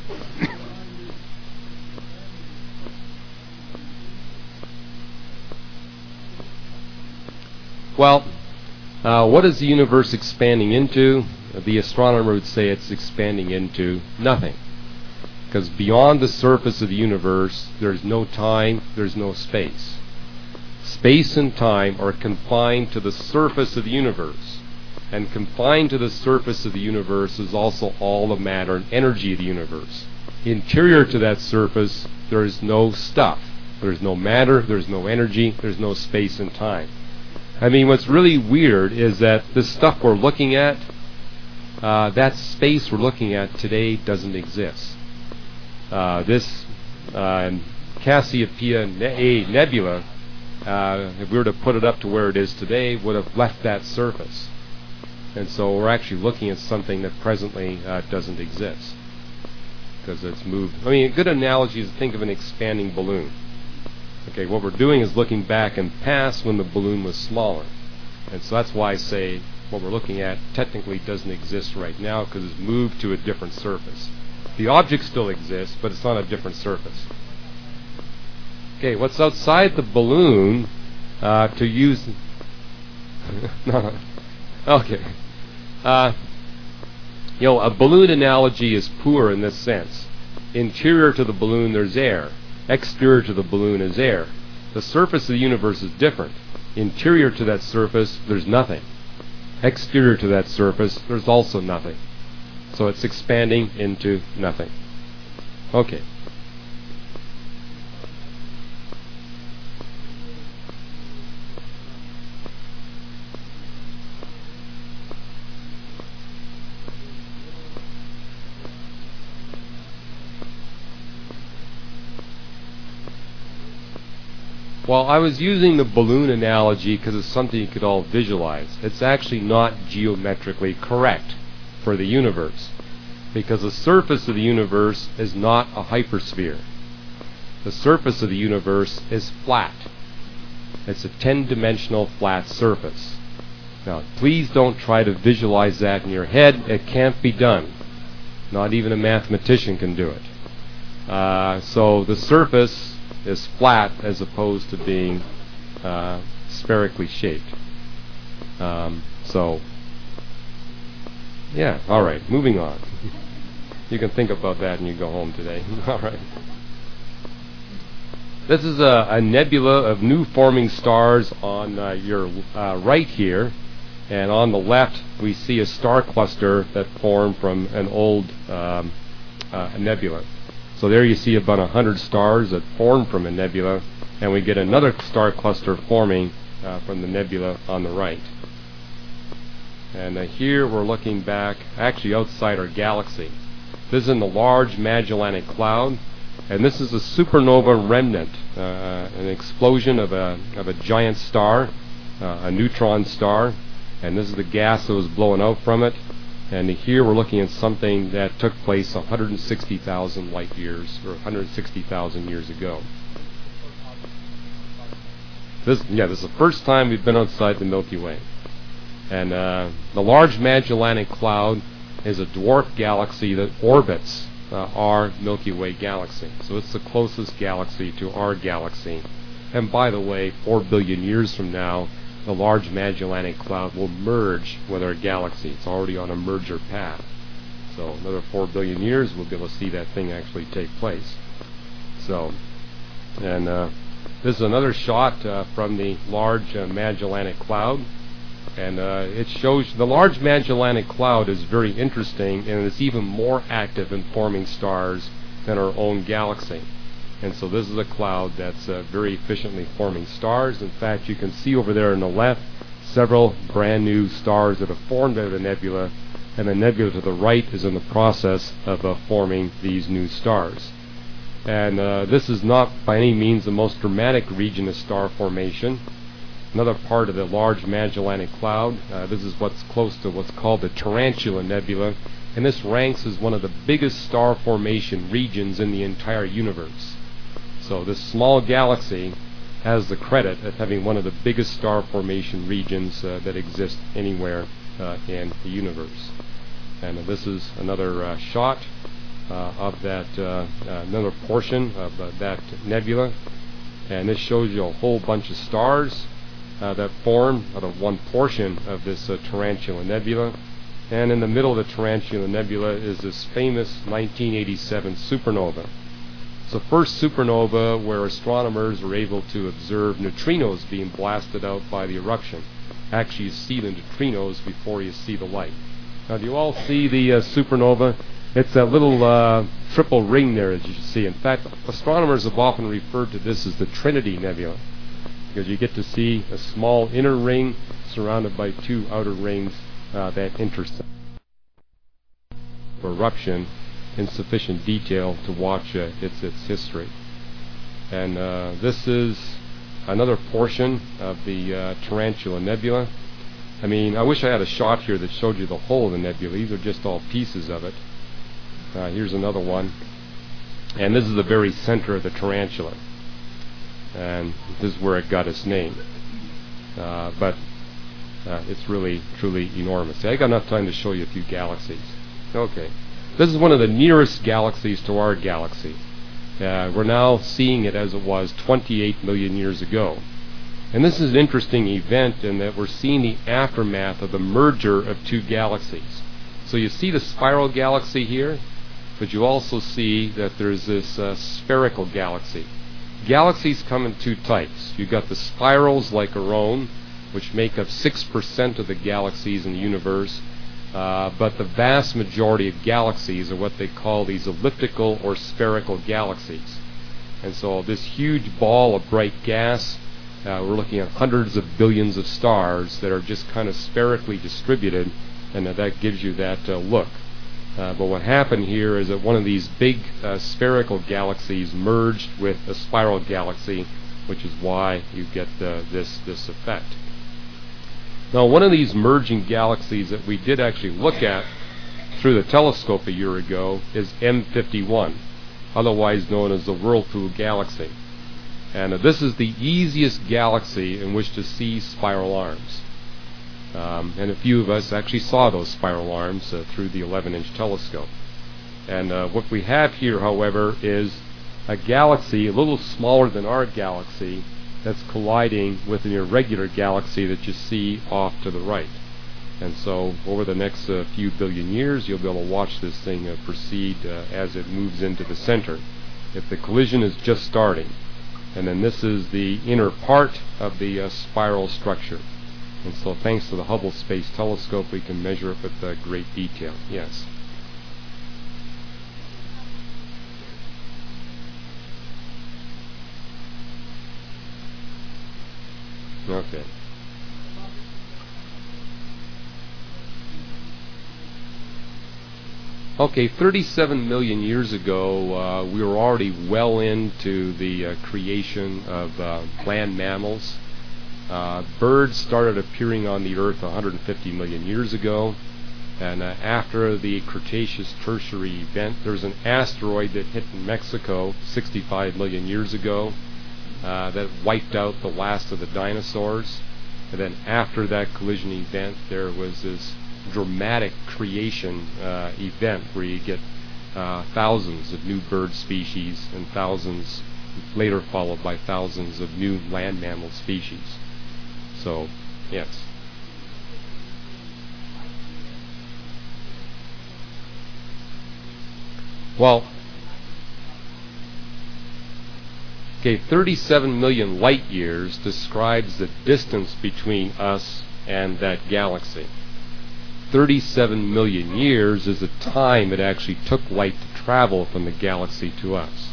Well, uh, what is the universe expanding into? The astronomer would say it's expanding into nothing. Because beyond the surface of the universe, there's no time, there's no space. Space and time are confined to the surface of the universe. And confined to the surface of the universe is also all the matter and energy of the universe. Interior to that surface, there is no stuff. There's no matter, there's no energy, there's no space and time. I mean, what's really weird is that this stuff we're looking at, uh, that space we're looking at today doesn't exist. Uh, this uh, Cassiopeia A nebula, uh, if we were to put it up to where it is today, would have left that surface. And so we're actually looking at something that presently uh, doesn't exist because it's moved. I mean, a good analogy is to think of an expanding balloon. Okay, what we're doing is looking back and past when the balloon was smaller. And so that's why I say what we're looking at technically doesn't exist right now because it's moved to a different surface. The object still exists, but it's on a different surface. Okay, what's outside the balloon uh, to use... no, okay. Uh, you know, a balloon analogy is poor in this sense. Interior to the balloon, there's air. Exterior to the balloon is air. The surface of the universe is different. Interior to that surface, there's nothing. Exterior to that surface, there's also nothing. So it's expanding into nothing. Okay. Well, I was using the balloon analogy because it's something you could all visualize. It's actually not geometrically correct for the universe because the surface of the universe is not a hypersphere. The surface of the universe is flat. It's a ten-dimensional flat surface. Now, please don't try to visualize that in your head. It can't be done. Not even a mathematician can do it. Uh, so the surface is flat as opposed to being uh, spherically shaped. Um, so, yeah, all right, moving on. You can think about that when you go home today. All right. This is a, a nebula of new forming stars on uh, your uh, right here, and on the left we see a star cluster that formed from an old um, uh, nebula. So there you see about a hundred stars that form from a nebula, and we get another star cluster forming uh, from the nebula on the right. And uh, here we're looking back, actually outside our galaxy. This is in the Large Magellanic Cloud, and this is a supernova remnant, uh, an explosion of a of a giant star, uh, a neutron star, and this is the gas that was blowing out from it. And here we're looking at something that took place one hundred sixty thousand light years, or one hundred sixty thousand years ago. This, yeah, this is the first time we've been outside the Milky Way. And uh, the Large Magellanic Cloud is a dwarf galaxy that orbits uh, our Milky Way galaxy. So it's the closest galaxy to our galaxy. And by the way, four billion years from now, the Large Magellanic Cloud will merge with our galaxy. It's already on a merger path. So another four billion years, we'll be able to see that thing actually take place. So, and uh, this is another shot uh, from the Large uh, Magellanic Cloud. And uh, it shows the Large Magellanic Cloud is very interesting, and it's even more active in forming stars than our own galaxy. And so this is a cloud that's uh, very efficiently forming stars. In fact, you can see over there on the left several brand new stars that have formed out of the nebula, and the nebula to the right is in the process of uh, forming these new stars. And uh, this is not by any means the most dramatic region of star formation. Another part of the Large Magellanic Cloud, uh, this is what's close to what's called the Tarantula Nebula, and this ranks as one of the biggest star formation regions in the entire universe. So this small galaxy has the credit of having one of the biggest star formation regions uh, that exist anywhere uh, in the universe. And uh, this is another uh, shot uh, of that, uh, uh, another portion of uh, that nebula. And this shows you a whole bunch of stars uh, that form out of one portion of this uh, Tarantula Nebula. And in the middle of the Tarantula Nebula is this famous nineteen eighty-seven supernova. It's the first supernova where astronomers were able to observe neutrinos being blasted out by the eruption. actually you see the neutrinos before you see the light. Now, do you all see the uh, supernova? It's that little uh, triple ring there, as you see. In fact, astronomers have often referred to this as the Trinity Nebula, because you get to see a small inner ring surrounded by two outer rings uh, that intersect. Eruption in sufficient detail to watch uh, its its history. And uh, this is another portion of the uh, Tarantula Nebula. I mean, I wish I had a shot here that showed you the whole of the nebula. These are just all pieces of it. Uh, here's another one. And this is the very center of the tarantula. And this is where it got its name. Uh, but uh, it's really, truly enormous. See, I got enough time to show you a few galaxies. Okay. This is one of the nearest galaxies to our galaxy. Uh, we're now seeing it as it was twenty-eight million years ago. And this is an interesting event in that we're seeing the aftermath of the merger of two galaxies. So you see the spiral galaxy here, but you also see that there's this uh, spherical galaxy. Galaxies come in two types. You've got the spirals like our own, which make up six percent of the galaxies in the universe, uh, but the vast majority of galaxies are what they call these elliptical or spherical galaxies. And so this huge ball of bright gas, uh, we're looking at hundreds of billions of stars that are just kind of spherically distributed, and uh, that gives you that uh, look. Uh, but what happened here is that one of these big uh, spherical galaxies merged with a spiral galaxy, which is why you get uh, this this effect. Now, one of these merging galaxies that we did actually look at through the telescope a year ago is M fifty-one, otherwise known as the Whirlpool Galaxy. And uh, this is the easiest galaxy in which to see spiral arms. Um, and a few of us actually saw those spiral arms uh, through the eleven inch telescope. And uh, what we have here, however, is a galaxy a little smaller than our galaxy that's colliding with an irregular galaxy that you see off to the right. And so over the next uh, few billion years, you'll be able to watch this thing uh, proceed uh, as it moves into the center. If the collision is just starting, and then this is the inner part of the uh, spiral structure. And so thanks to the Hubble Space Telescope, we can measure it with uh, great detail. Yes? Okay. Okay, thirty-seven million years ago, uh, we were already well into the uh, creation of uh, land mammals. Uh, birds started appearing on the Earth one hundred fifty million years ago, and uh, after the Cretaceous Tertiary event, there was an asteroid that hit Mexico sixty-five million years ago uh, that wiped out the last of the dinosaurs. And then after that collision event, there was this dramatic creation uh, event where you get uh, thousands of new bird species and thousands later followed by thousands of new land mammal species. So, yes. Well, okay, thirty-seven million light years describes the distance between us and that galaxy. thirty-seven million years is the time it actually took light to travel from the galaxy to us.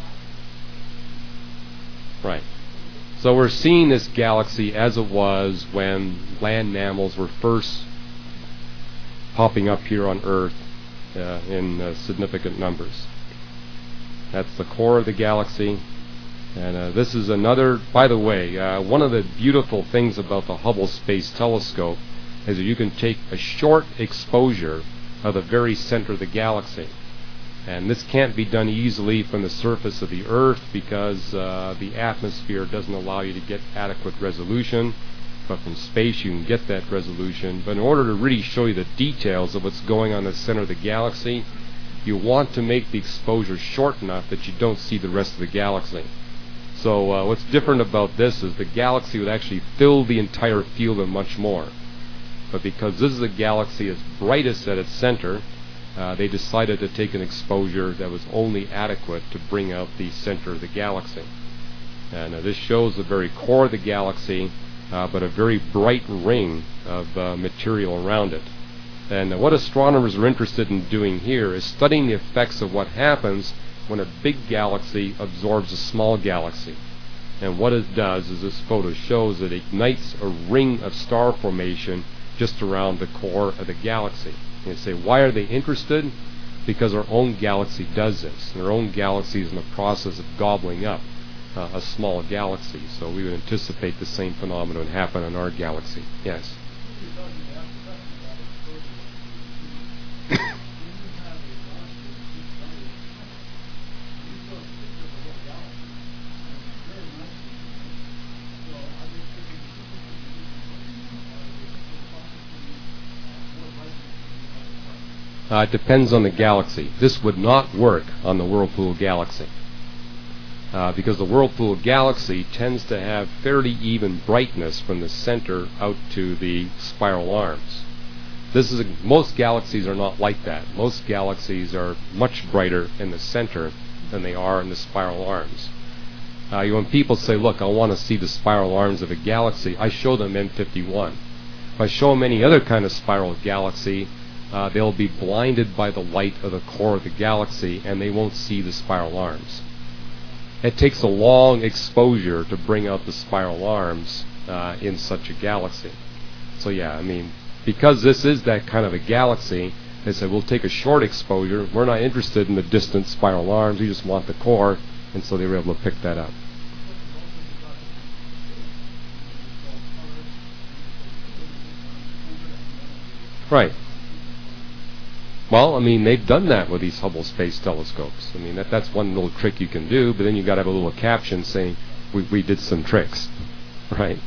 Right. So we're seeing this galaxy as it was when land mammals were first popping up here on Earth uh, in uh, significant numbers. That's the core of the galaxy. And uh, this is another, by the way, uh, one of the beautiful things about the Hubble Space Telescope is that you can take a short exposure of the very center of the galaxy. And this can't be done easily from the surface of the Earth because uh, the atmosphere doesn't allow you to get adequate resolution. But from space you can get that resolution. But in order to really show you the details of what's going on in the center of the galaxy, you want to make the exposure short enough that you don't see the rest of the galaxy. So uh, what's different about this is the galaxy would actually fill the entire field and much more. But because this is a galaxy that's brightest at its center, uh, they decided to take an exposure that was only adequate to bring out the center of the galaxy. And uh, this shows the very core of the galaxy, uh, but a very bright ring of uh, material around it. And uh, what astronomers are interested in doing here is studying the effects of what happens when a big galaxy absorbs a small galaxy. And what it does, as this photo shows, it ignites a ring of star formation just around the core of the galaxy. And you say, why are they interested? Because our own galaxy does this. And our own galaxy is in the process of gobbling up uh, a small galaxy. So we would anticipate the same phenomenon would happen in our galaxy. Yes? Uh, it depends on the galaxy. This would not work on the Whirlpool galaxy uh, because the Whirlpool galaxy tends to have fairly even brightness from the center out to the spiral arms. This is a, most galaxies are not like that. Most galaxies are much brighter in the center than they are in the spiral arms. Uh, when people say, look, I want to see the spiral arms of a galaxy, I show them M fifty-one. If I show them any other kind of spiral galaxy, Uh, they'll be blinded by the light of the core of the galaxy, and they won't see the spiral arms. It takes a long exposure to bring out the spiral arms uh, in such a galaxy. So yeah, I mean, because this is that kind of a galaxy, they said, we'll take a short exposure. We're not interested in the distant spiral arms. We just want the core, and so they were able to pick that up. Right. Well, I mean, they've done that with these Hubble Space Telescopes. I mean, that that's one little trick you can do, but then you've got to have a little caption saying, we, we did some tricks, right?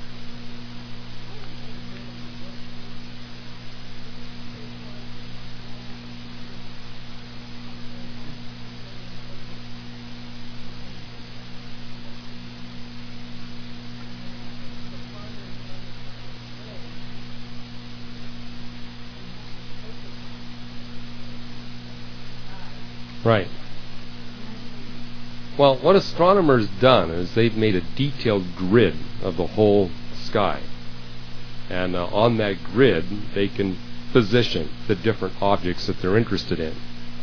Right. Well, what astronomers done is they've made a detailed grid of the whole sky. And uh, on that grid, they can position the different objects that they're interested in.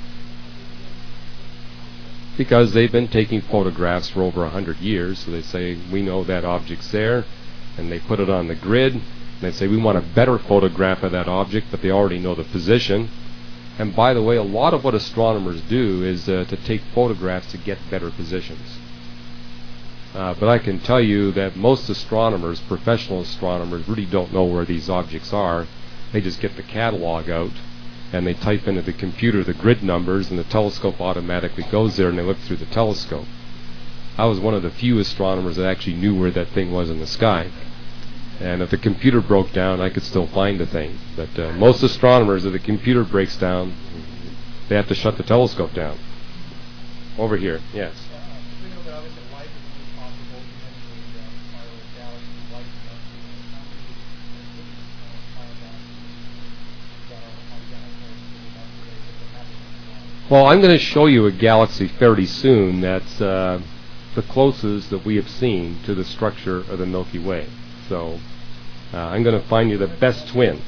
Because they've been taking photographs for over a hundred years, so they say, we know that object's there, and they put it on the grid, and they say, we want a better photograph of that object, but they already know the position. And by the way, a lot of what astronomers do is uh, to take photographs to get better positions. Uh, but I can tell you that most astronomers, professional astronomers, really don't know where these objects are. They just get the catalog out, and they type into the computer the grid numbers, and the telescope automatically goes there, and they look through the telescope. I was one of the few astronomers that actually knew where that thing was in the sky. And if the computer broke down, I could still find the thing. But uh, most astronomers, if the computer breaks down, they have to shut the telescope down. Over here, yes. Well, I'm going to show you a galaxy fairly soon that's uh, the closest that we have seen to the structure of the Milky Way. So uh, I'm going to find you the best twin.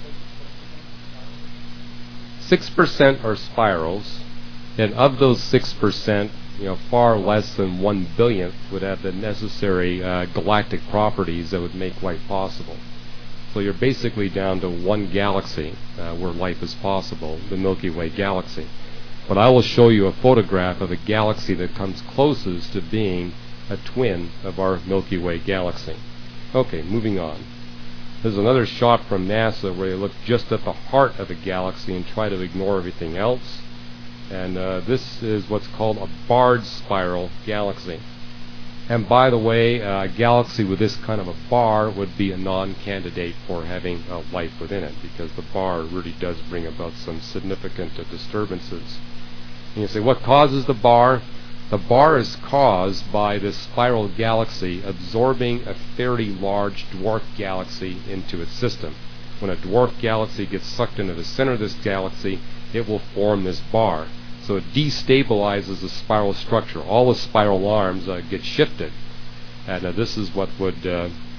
Six percent are spirals, and of those six percent, you know, far less than one billionth would have the necessary uh, galactic properties that would make life possible. So you're basically down to one galaxy uh, where life is possible, the Milky Way galaxy. But I will show you a photograph of a galaxy that comes closest to being a twin of our Milky Way galaxy. Okay, moving on. There's another shot from NASA where they look just at the heart of a galaxy and try to ignore everything else. And uh, this is what's called a barred spiral galaxy. And by the way, uh, a galaxy with this kind of a bar would be a non-candidate for having uh, life within it, because the bar really does bring about some significant uh, disturbances. And you say, what causes the bar? The bar is caused by this spiral galaxy absorbing a fairly large dwarf galaxy into its system. When a dwarf galaxy gets sucked into the center of this galaxy, it will form this bar. So it destabilizes the spiral structure. All the spiral arms uh, get shifted. And uh, this is what would uh, uh,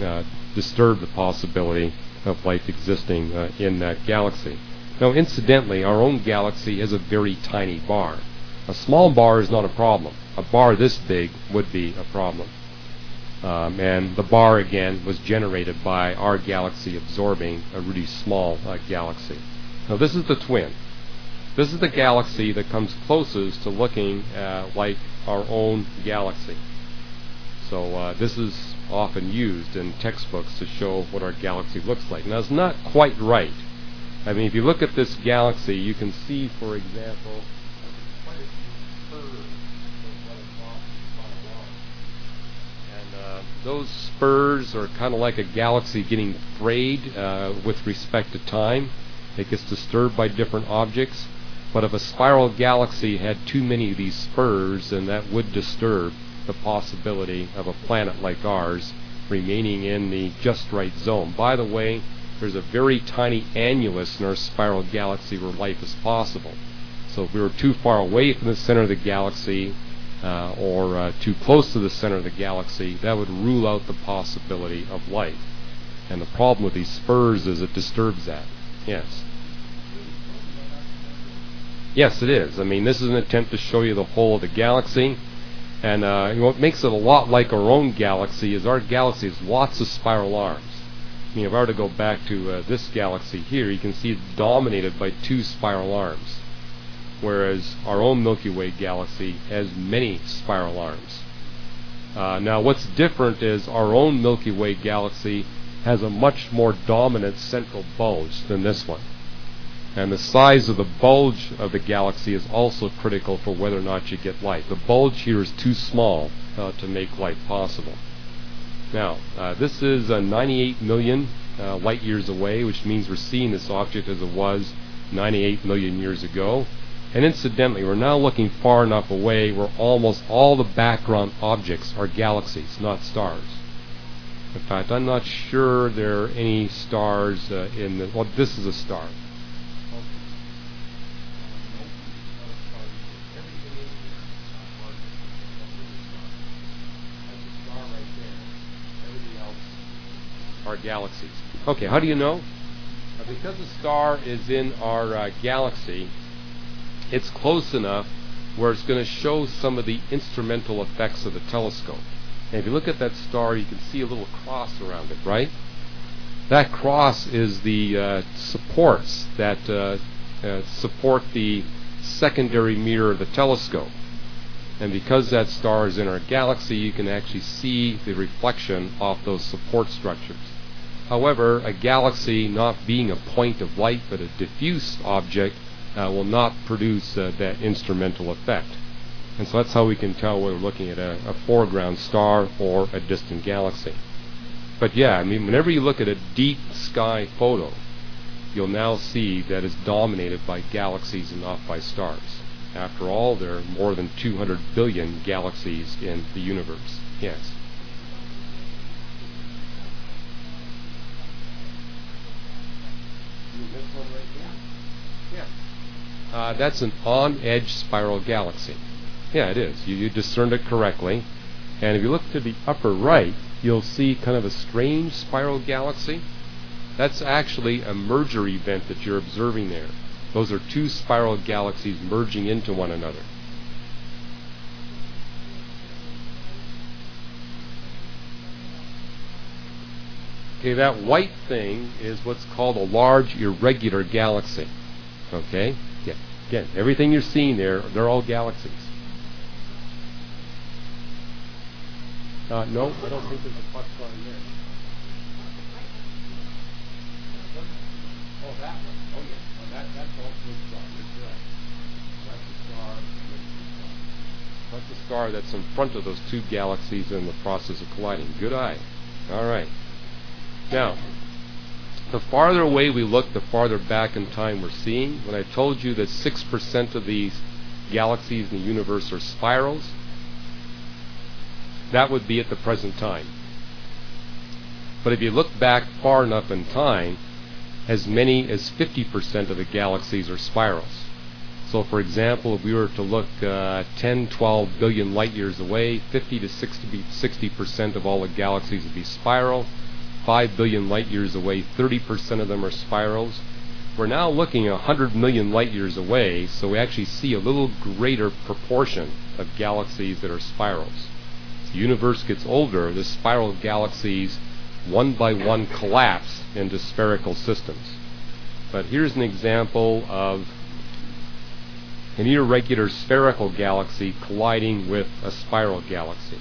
disturb the possibility of life existing uh, in that galaxy. Now, incidentally, our own galaxy has a very tiny bar. A small bar is not a problem. A bar this big would be a problem. Um, and the bar, again, was generated by our galaxy absorbing a really small uh, galaxy. Now, this is the twin. This is the galaxy that comes closest to looking uh, like our own galaxy. So uh, this is often used in textbooks to show what our galaxy looks like. Now, it's not quite right. I mean, if you look at this galaxy, you can see, for example, quite a few spurs that run across the spiral arm. And uh, those spurs are kind of like a galaxy getting frayed uh, with respect to time. It gets disturbed by different objects. But if a spiral galaxy had too many of these spurs, then that would disturb the possibility of a planet like ours remaining in the just right zone. By the way, there's a very tiny annulus in our spiral galaxy where life is possible. So if we were too far away from the center of the galaxy uh, or uh, too close to the center of the galaxy, that would rule out the possibility of life. And the problem with these spurs is it disturbs that. Yes. Yes, it is. I mean, this is an attempt to show you the whole of the galaxy. And uh, what makes it a lot like our own galaxy is our galaxy has lots of spiral arms. I mean, if I were to go back to uh, this galaxy here, you can see it's dominated by two spiral arms, whereas our own Milky Way galaxy has many spiral arms. Uh, now, what's different is our own Milky Way galaxy has a much more dominant central bulge than this one. And the size of the bulge of the galaxy is also critical for whether or not you get light. The bulge here is too small uh, to make light possible. Now, uh, this is uh, ninety-eight million uh, light years away, which means we're seeing this object as it was ninety-eight million years ago. And incidentally, we're now looking far enough away where almost all the background objects are galaxies, not stars. In fact, I'm not sure there are any stars uh, in the... Well, this is a star. Our galaxies. Okay, how do you know? Uh, because the star is in our uh, galaxy, it's close enough where it's going to show some of the instrumental effects of the telescope. And if you look at that star, you can see a little cross around it, right? That cross is the uh, supports that uh, uh, support the secondary mirror of the telescope. And because that star is in our galaxy, you can actually see the reflection off those support structures. However, a galaxy not being a point of light but a diffuse object uh, will not produce uh, that instrumental effect. And so that's how we can tell whether we're looking at a, a foreground star or a distant galaxy. But yeah, I mean, whenever you look at a deep sky photo, you'll now see that it's dominated by galaxies and not by stars. After all, there are more than two hundred billion galaxies in the universe. Yes? You missed one right there? Yeah. Uh, that's an on-edge spiral galaxy. Yeah, it is. You, you discerned it correctly. And if you look to the upper right, you'll see kind of a strange spiral galaxy. That's actually a merger event that you're observing there. Those are two spiral galaxies merging into one another. Okay, that white thing is what's called a large irregular galaxy. Okay? Yeah. Again, everything you're seeing there, they're all galaxies. Uh, no, I don't think there's a Photon there. Oh, that one. Oh, yeah. That, that's also a star. You're correct. That's a star. That's a star that's in front of those two galaxies in the process of colliding. Good eye. All right. Now, the farther away we look, the farther back in time we're seeing. When I told you that six percent of these galaxies in the universe are spirals, that would be at the present time. But if you look back far enough in time, as many as fifty percent of the galaxies are spirals. So, for example, if we were to look uh, ten, twelve billion light years away, fifty to sixty percent of all the galaxies would be spiral, five billion light years away, thirty percent of them are spirals. We're now looking at one hundred million light years away, so we actually see a little greater proportion of galaxies that are spirals. As the universe gets older, the spiral galaxies, one by one, collapse into spherical systems. But here's an example of an irregular spherical galaxy colliding with a spiral galaxy.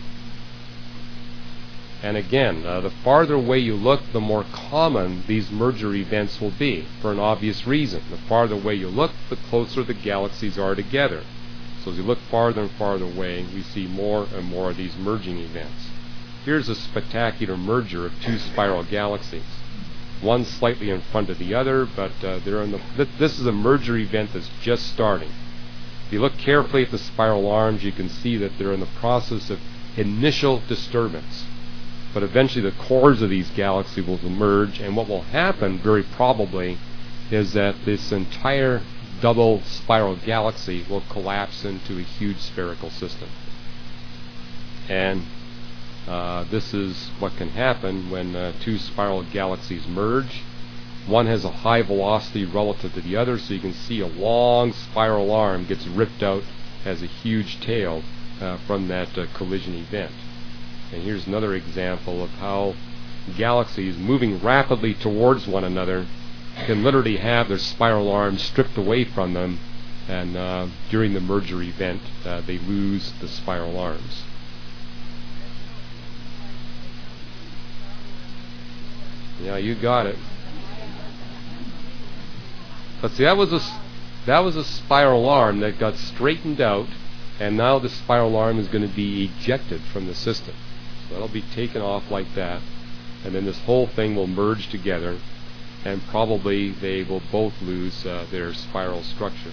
And again, uh, the farther away you look, the more common these merger events will be, for an obvious reason. The farther away you look, the closer the galaxies are together. So as you look farther and farther away, we see more and more of these merging events. Here's a spectacular merger of two spiral galaxies. One slightly in front of the other, but uh, they're in the, th- this is a merger event that's just starting. If you look carefully at the spiral arms, you can see that they're in the process of initial disturbance. But eventually the cores of these galaxies will merge, and what will happen, very probably, is that this entire double spiral galaxy will collapse into a huge spherical system. And uh, this is what can happen when uh, two spiral galaxies merge. One has a high velocity relative to the other, so you can see a long spiral arm gets ripped out as a huge tail uh, from that uh, collision event. And here's another example of how galaxies moving rapidly towards one another can literally have their spiral arms stripped away from them, and uh, during the merger event, uh, they lose the spiral arms. Yeah, you got it. But see, that was a that was a spiral arm that got straightened out, and now the spiral arm is going to be ejected from the system. So that'll be taken off like that, and then this whole thing will merge together, and probably they will both lose uh, their spiral structure.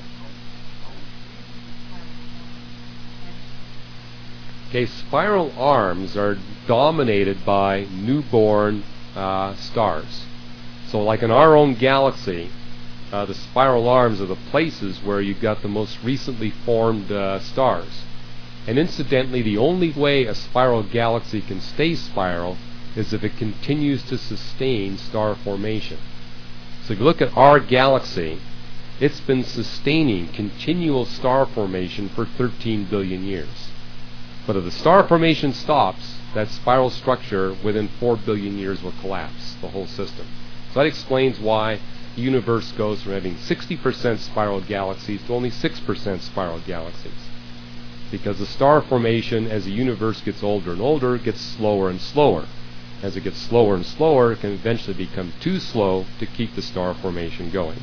Okay, spiral arms are dominated by newborn uh, stars. So like in our own galaxy, uh, the spiral arms are the places where you've got the most recently formed uh, stars. And incidentally, the only way a spiral galaxy can stay spiral is if it continues to sustain star formation. So if you look at our galaxy, it's been sustaining continual star formation for thirteen billion years. But if the star formation stops, that spiral structure within four billion years will collapse, the whole system. So that explains why the universe goes from having sixty percent spiral galaxies to only six percent spiral galaxies. Because the star formation, as the universe gets older and older, gets slower and slower. As it gets slower and slower, it can eventually become too slow to keep the star formation going.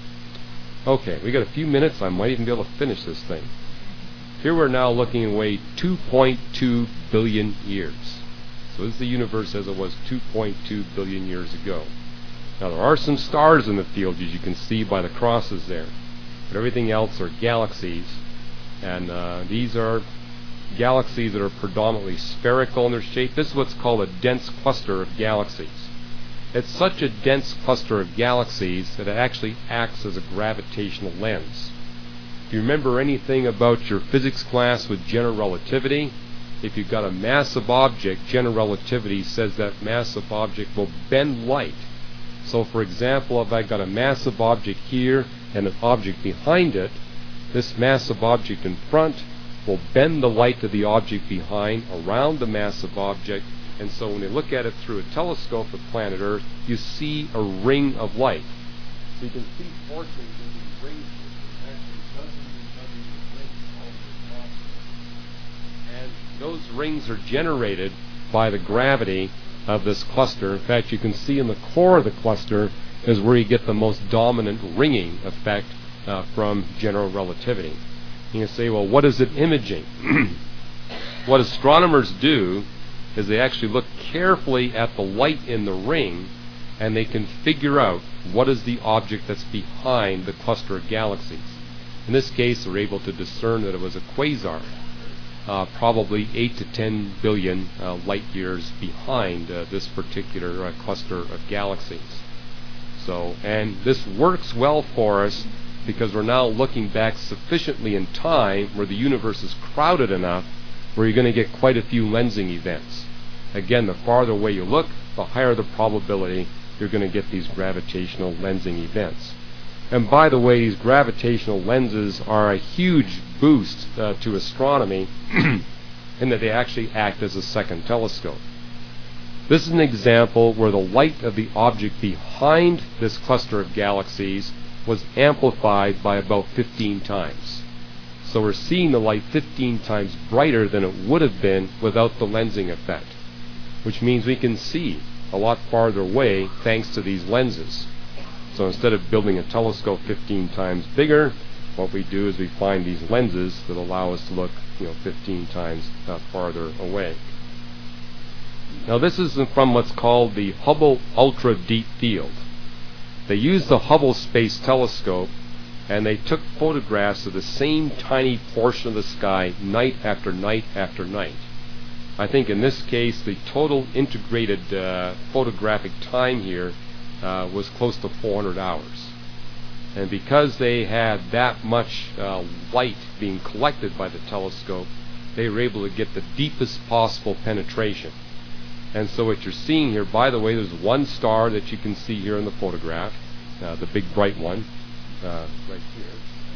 Okay, we got a few minutes. I might even be able to finish this thing. Here we're now looking away two point two billion years. So this is the universe as it was two point two billion years ago. Now there are some stars in the field, as you can see by the crosses there. But everything else are galaxies. And uh, these are galaxies that are predominantly spherical in their shape. This is what's called a dense cluster of galaxies. It's such a dense cluster of galaxies that it actually acts as a gravitational lens. If you remember anything about your physics class with general relativity, if you've got a massive object, general relativity says that massive object will bend light. So for example, if I've got a massive object here and an object behind it, this massive object in front will bend the light to the object behind around the massive object, and so when you look at it through a telescope of planet Earth, you see a ring of light. So you can see portions in these rings, actually dozens and dozens of rings all over the top. And those rings are generated by the gravity of this cluster. In fact, you can see in the core of the cluster is where you get the most dominant ringing effect Uh, from general relativity. You can say, well, what is it imaging? What astronomers do is they actually look carefully at the light in the ring, and they can figure out what is the object that's behind the cluster of galaxies. In this case, they're able to discern that it was a quasar, uh, probably eight to ten billion uh, light years behind uh, this particular uh, cluster of galaxies. So, and this works well for us because we're now looking back sufficiently in time where the universe is crowded enough where you're going to get quite a few lensing events. Again, the farther away you look, the higher the probability you're going to get these gravitational lensing events. And by the way, these gravitational lenses are a huge boost uh, to astronomy in that they actually act as a second telescope. This is an example where the light of the object behind this cluster of galaxies was amplified by about fifteen times. So we're seeing the light fifteen times brighter than it would have been without the lensing effect, which means we can see a lot farther away thanks to these lenses. So instead of building a telescope fifteen times bigger, what we do is we find these lenses that allow us to look, you know, fifteen times uh, farther away. Now this is from what's called the Hubble Ultra Deep Field. They used the Hubble Space Telescope and they took photographs of the same tiny portion of the sky night after night after night. I think in this case the total integrated uh, photographic time here uh, was close to four hundred hours. And because they had that much uh, light being collected by the telescope, they were able to get the deepest possible penetration. And so what you're seeing here, by the way, there's one star that you can see here in the photograph, uh, the big bright one, uh, right here.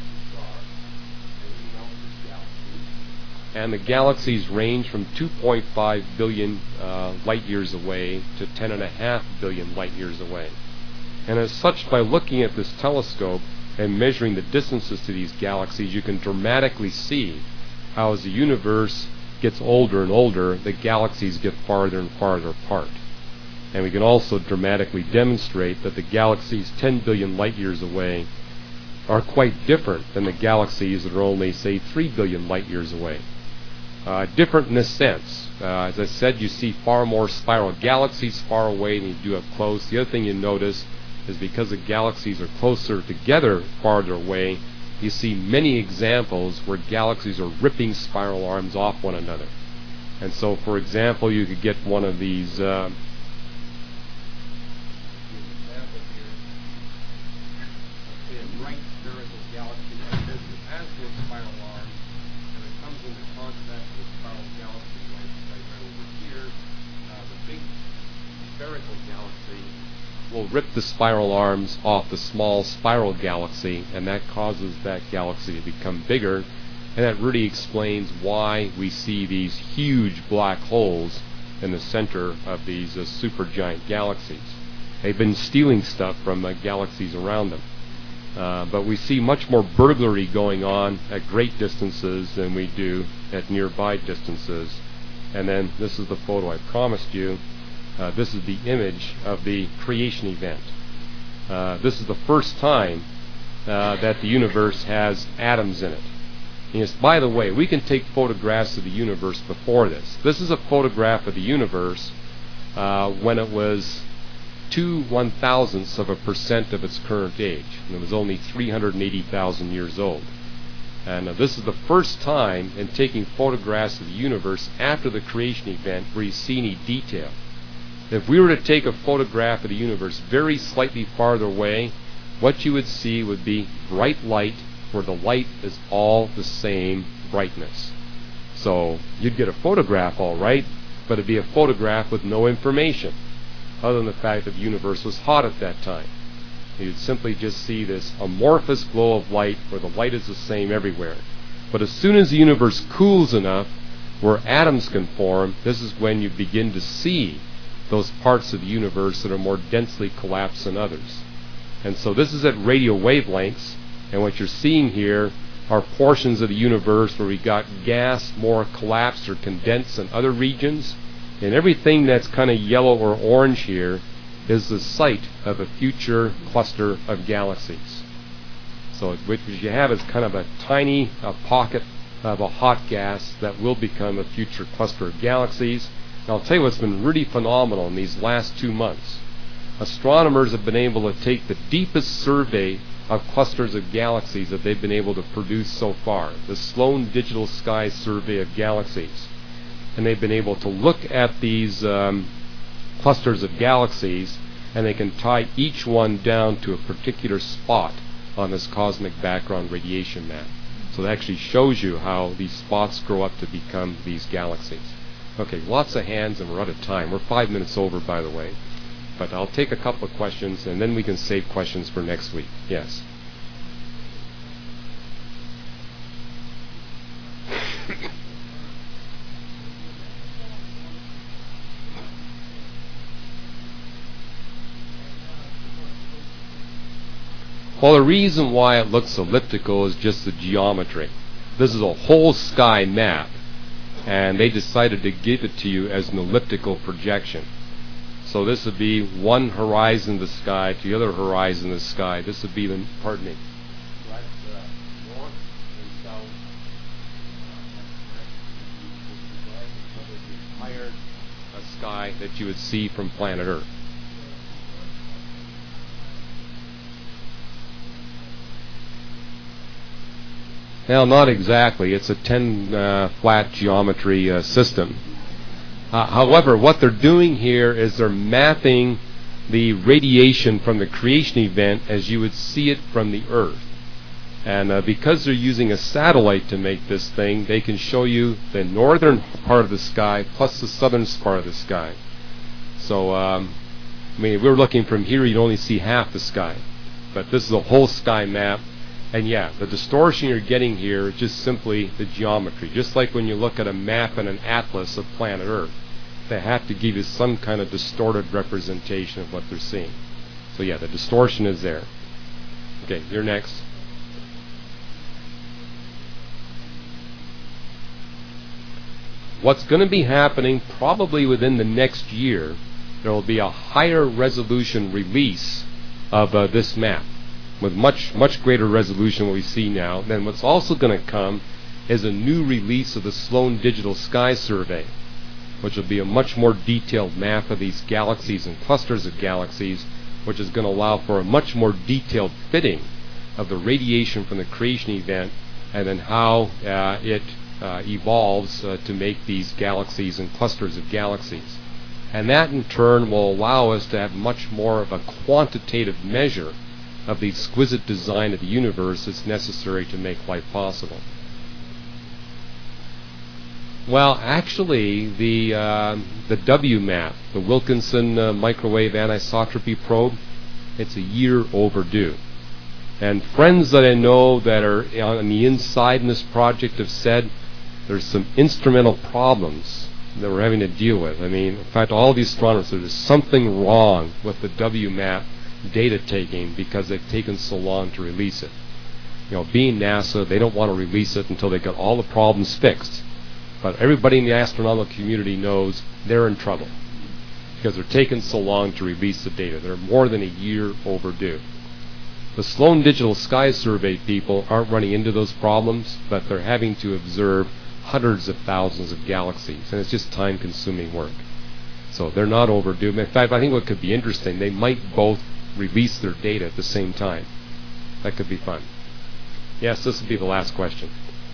And the galaxies range from two point five billion uh, light years away to ten point five billion light years away. And as such, by looking at this telescope and measuring the distances to these galaxies, you can dramatically see how as the universe gets older and older, the galaxies get farther and farther apart. And we can also dramatically demonstrate that the galaxies ten billion light years away are quite different than the galaxies that are only, say, three billion light years away. Uh, different in this sense. Uh, as I said, you see far more spiral galaxies far away than you do up close. The other thing you notice is because the galaxies are closer together farther away, you see many examples where galaxies are ripping spiral arms off one another. And so, for example, you could get one of these uh, will rip the spiral arms off the small spiral galaxy, and that causes that galaxy to become bigger, and that really explains why we see these huge black holes in the center of these uh, supergiant galaxies. They've been stealing stuff from uh, galaxies around them. Uh, but we see much more burglary going on at great distances than we do at nearby distances. And then this is the photo I promised you. Uh, this is the image of the creation event. Uh, this is the first time uh, that the universe has atoms in it. And yes, by the way, we can take photographs of the universe before this. This is a photograph of the universe uh, when it was two one thousandths of a percent of its current age. And it was only three hundred eighty thousand years old. And uh, this is the first time in taking photographs of the universe after the creation event where you see any detail. If we were to take a photograph of the universe very slightly farther away, what you would see would be bright light where the light is all the same brightness. So you'd get a photograph all right, but it'd be a photograph with no information other than the fact that the universe was hot at that time. You'd simply just see this amorphous glow of light where the light is the same everywhere. But as soon as the universe cools enough where atoms can form, this is when you begin to see those parts of the universe that are more densely collapsed than others. And so this is at radio wavelengths, and what you're seeing here are portions of the universe where we got gas more collapsed or condensed than other regions, and everything that's kind of yellow or orange here is the site of a future cluster of galaxies. So what you have is kind of a tiny uh, pocket of a hot gas that will become a future cluster of galaxies. I'll tell you what's been really phenomenal in these last two months. Astronomers have been able to take the deepest survey of clusters of galaxies that they've been able to produce so far, the Sloan Digital Sky Survey of Galaxies. And they've been able to look at these um, clusters of galaxies, and they can tie each one down to a particular spot on this cosmic background radiation map. So it actually shows you how these spots grow up to become these galaxies. Okay, lots of hands and we're out of time. We're five minutes over, by the way. But I'll take a couple of questions and then we can save questions for next week. Yes. Well, the reason why it looks elliptical is just the geometry. This is a whole sky map, and they decided to give it to you as an elliptical projection. So this would be one horizon of the sky to the other horizon of the sky. This would be the, pardon me, right, uh, north and south. The entire uh, sky that you would see from planet Earth. Well, not exactly. It's a ten uh, flat geometry uh, system. Uh, however, what they're doing here is they're mapping the radiation from the creation event as you would see it from the Earth. And uh, because they're using a satellite to make this thing, they can show you the northern part of the sky plus the southern part of the sky. So, um, I mean, if we were looking from here, you'd only see half the sky. But this is a whole sky map. And yeah, the distortion you're getting here is just simply the geometry. Just like when you look at a map and an atlas of planet Earth, they have to give you some kind of distorted representation of what they're seeing. So yeah, the distortion is there. Okay, you're next. What's going to be happening probably within the next year, there will be a higher resolution release of uh, this map, with much, much greater resolution than we see now. Then what's also going to come is a new release of the Sloan Digital Sky Survey, which will be a much more detailed map of these galaxies and clusters of galaxies, which is going to allow for a much more detailed fitting of the radiation from the creation event and then how uh, it uh, evolves uh, to make these galaxies and clusters of galaxies. And that in turn will allow us to have much more of a quantitative measure of the exquisite design of the universe that's necessary to make life possible. Well, actually, the uh, the W map, the Wilkinson uh, Microwave Anisotropy Probe, it's a year overdue. And friends that I know that are on the inside in this project have said there's some instrumental problems that we're having to deal with. I mean, in fact, all these astronomers, there's something wrong with the W map data taking because they've taken so long to release it. You know, being NASA, they don't want to release it until they get all the problems fixed. But everybody in the astronomical community knows they're in trouble because they're taking so long to release the data. They're more than a year overdue. The Sloan Digital Sky Survey people aren't running into those problems, but they're having to observe hundreds of thousands of galaxies, and it's just time-consuming work. So they're not overdue. In fact, I think what could be interesting, they might both release their data at the same time. That could be fun. Yes, this will be the last question.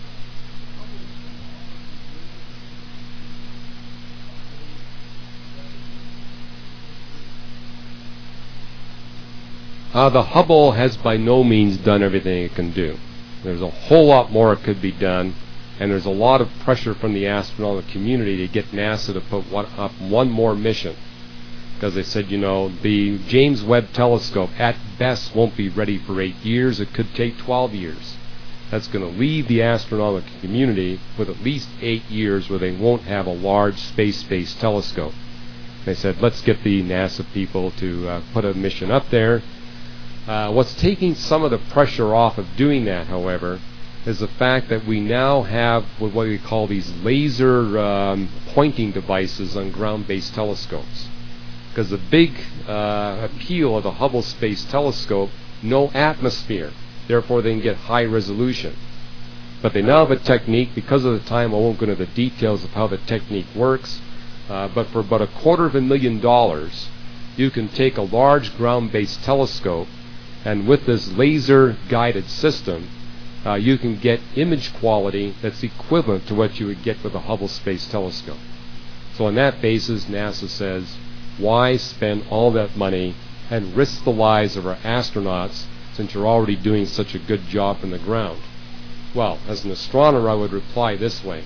Uh, the Hubble has by no means done everything it can do. There's a whole lot more it could be done, and there's a lot of pressure from the astronomical community to get NASA to put one, up one more mission. Because they said, you know, the James Webb Telescope at best won't be ready for eight years. It could take twelve years. That's going to leave the astronomical community with at least eight years where they won't have a large space-based telescope. They said, let's get the NASA people to uh, put a mission up there. Uh, what's taking some of the pressure off of doing that, however, is the fact that we now have what we call these laser um, pointing devices on ground-based telescopes. Because the big uh, appeal of the Hubble Space Telescope, no atmosphere, therefore they can get high resolution. But they now have a technique, because of the time I won't go into the details of how the technique works, uh, but for about a quarter of a million dollars, you can take a large ground-based telescope, and with this laser-guided system, uh, you can get image quality that's equivalent to what you would get with a Hubble Space Telescope. So on that basis, NASA says, why spend all that money and risk the lives of our astronauts since you're already doing such a good job from the ground? Well, as an astronomer, I would reply this way.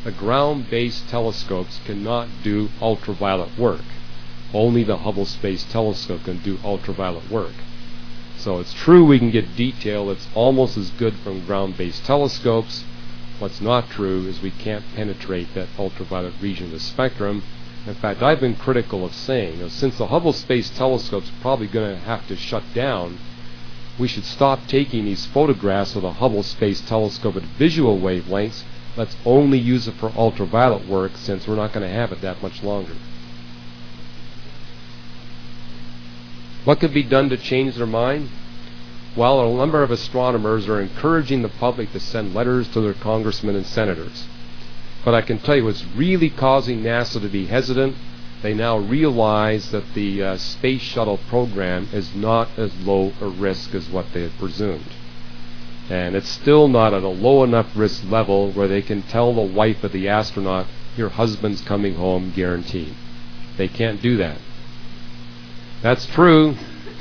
The ground-based telescopes cannot do ultraviolet work. Only the Hubble Space Telescope can do ultraviolet work. So it's true we can get detail that's almost as good from ground-based telescopes. What's not true is we can't penetrate that ultraviolet region of the spectrum. In fact, I've been critical of saying, you know, since the Hubble Space Telescope's probably going to have to shut down, we should stop taking these photographs of the Hubble Space Telescope at visual wavelengths. Let's only use it for ultraviolet work, since we're not going to have it that much longer. What could be done to change their mind? Well, a number of astronomers are encouraging the public to send letters to their congressmen and senators. But I can tell you what's really causing NASA to be hesitant. They now realize that the uh, space shuttle program is not as low a risk as what they had presumed. And it's still not at a low enough risk level where they can tell the wife of the astronaut, your husband's coming home guaranteed. They can't do that. That's true.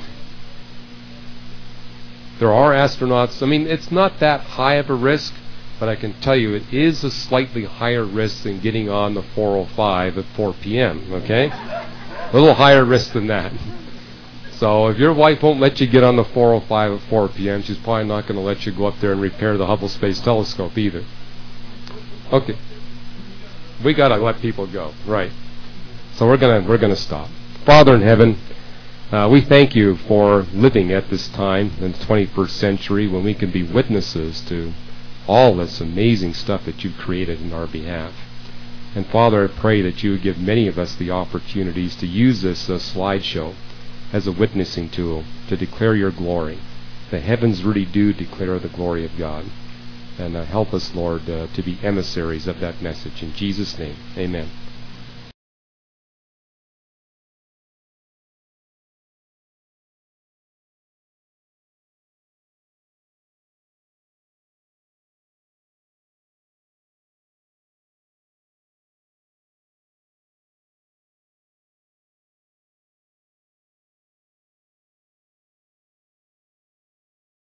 There are astronauts, I mean, it's not that high of a risk, but I can tell you it is a slightly higher risk than getting on the four oh five at four p.m., okay? A little higher risk than that. So if your wife won't let you get on the four oh five at four p.m., she's probably not going to let you go up there and repair the Hubble Space Telescope either. Okay. We got to let people go, right. So we're going to we're going to stop. Father in heaven, Uh, we thank you for living at this time in the twenty-first century when we can be witnesses to all this amazing stuff that you've created in our behalf. And Father, I pray that you would give many of us the opportunities to use this uh, slideshow as a witnessing tool to declare your glory. The heavens really do declare the glory of God. And uh, help us, Lord, uh, to be emissaries of that message. In Jesus' name, amen.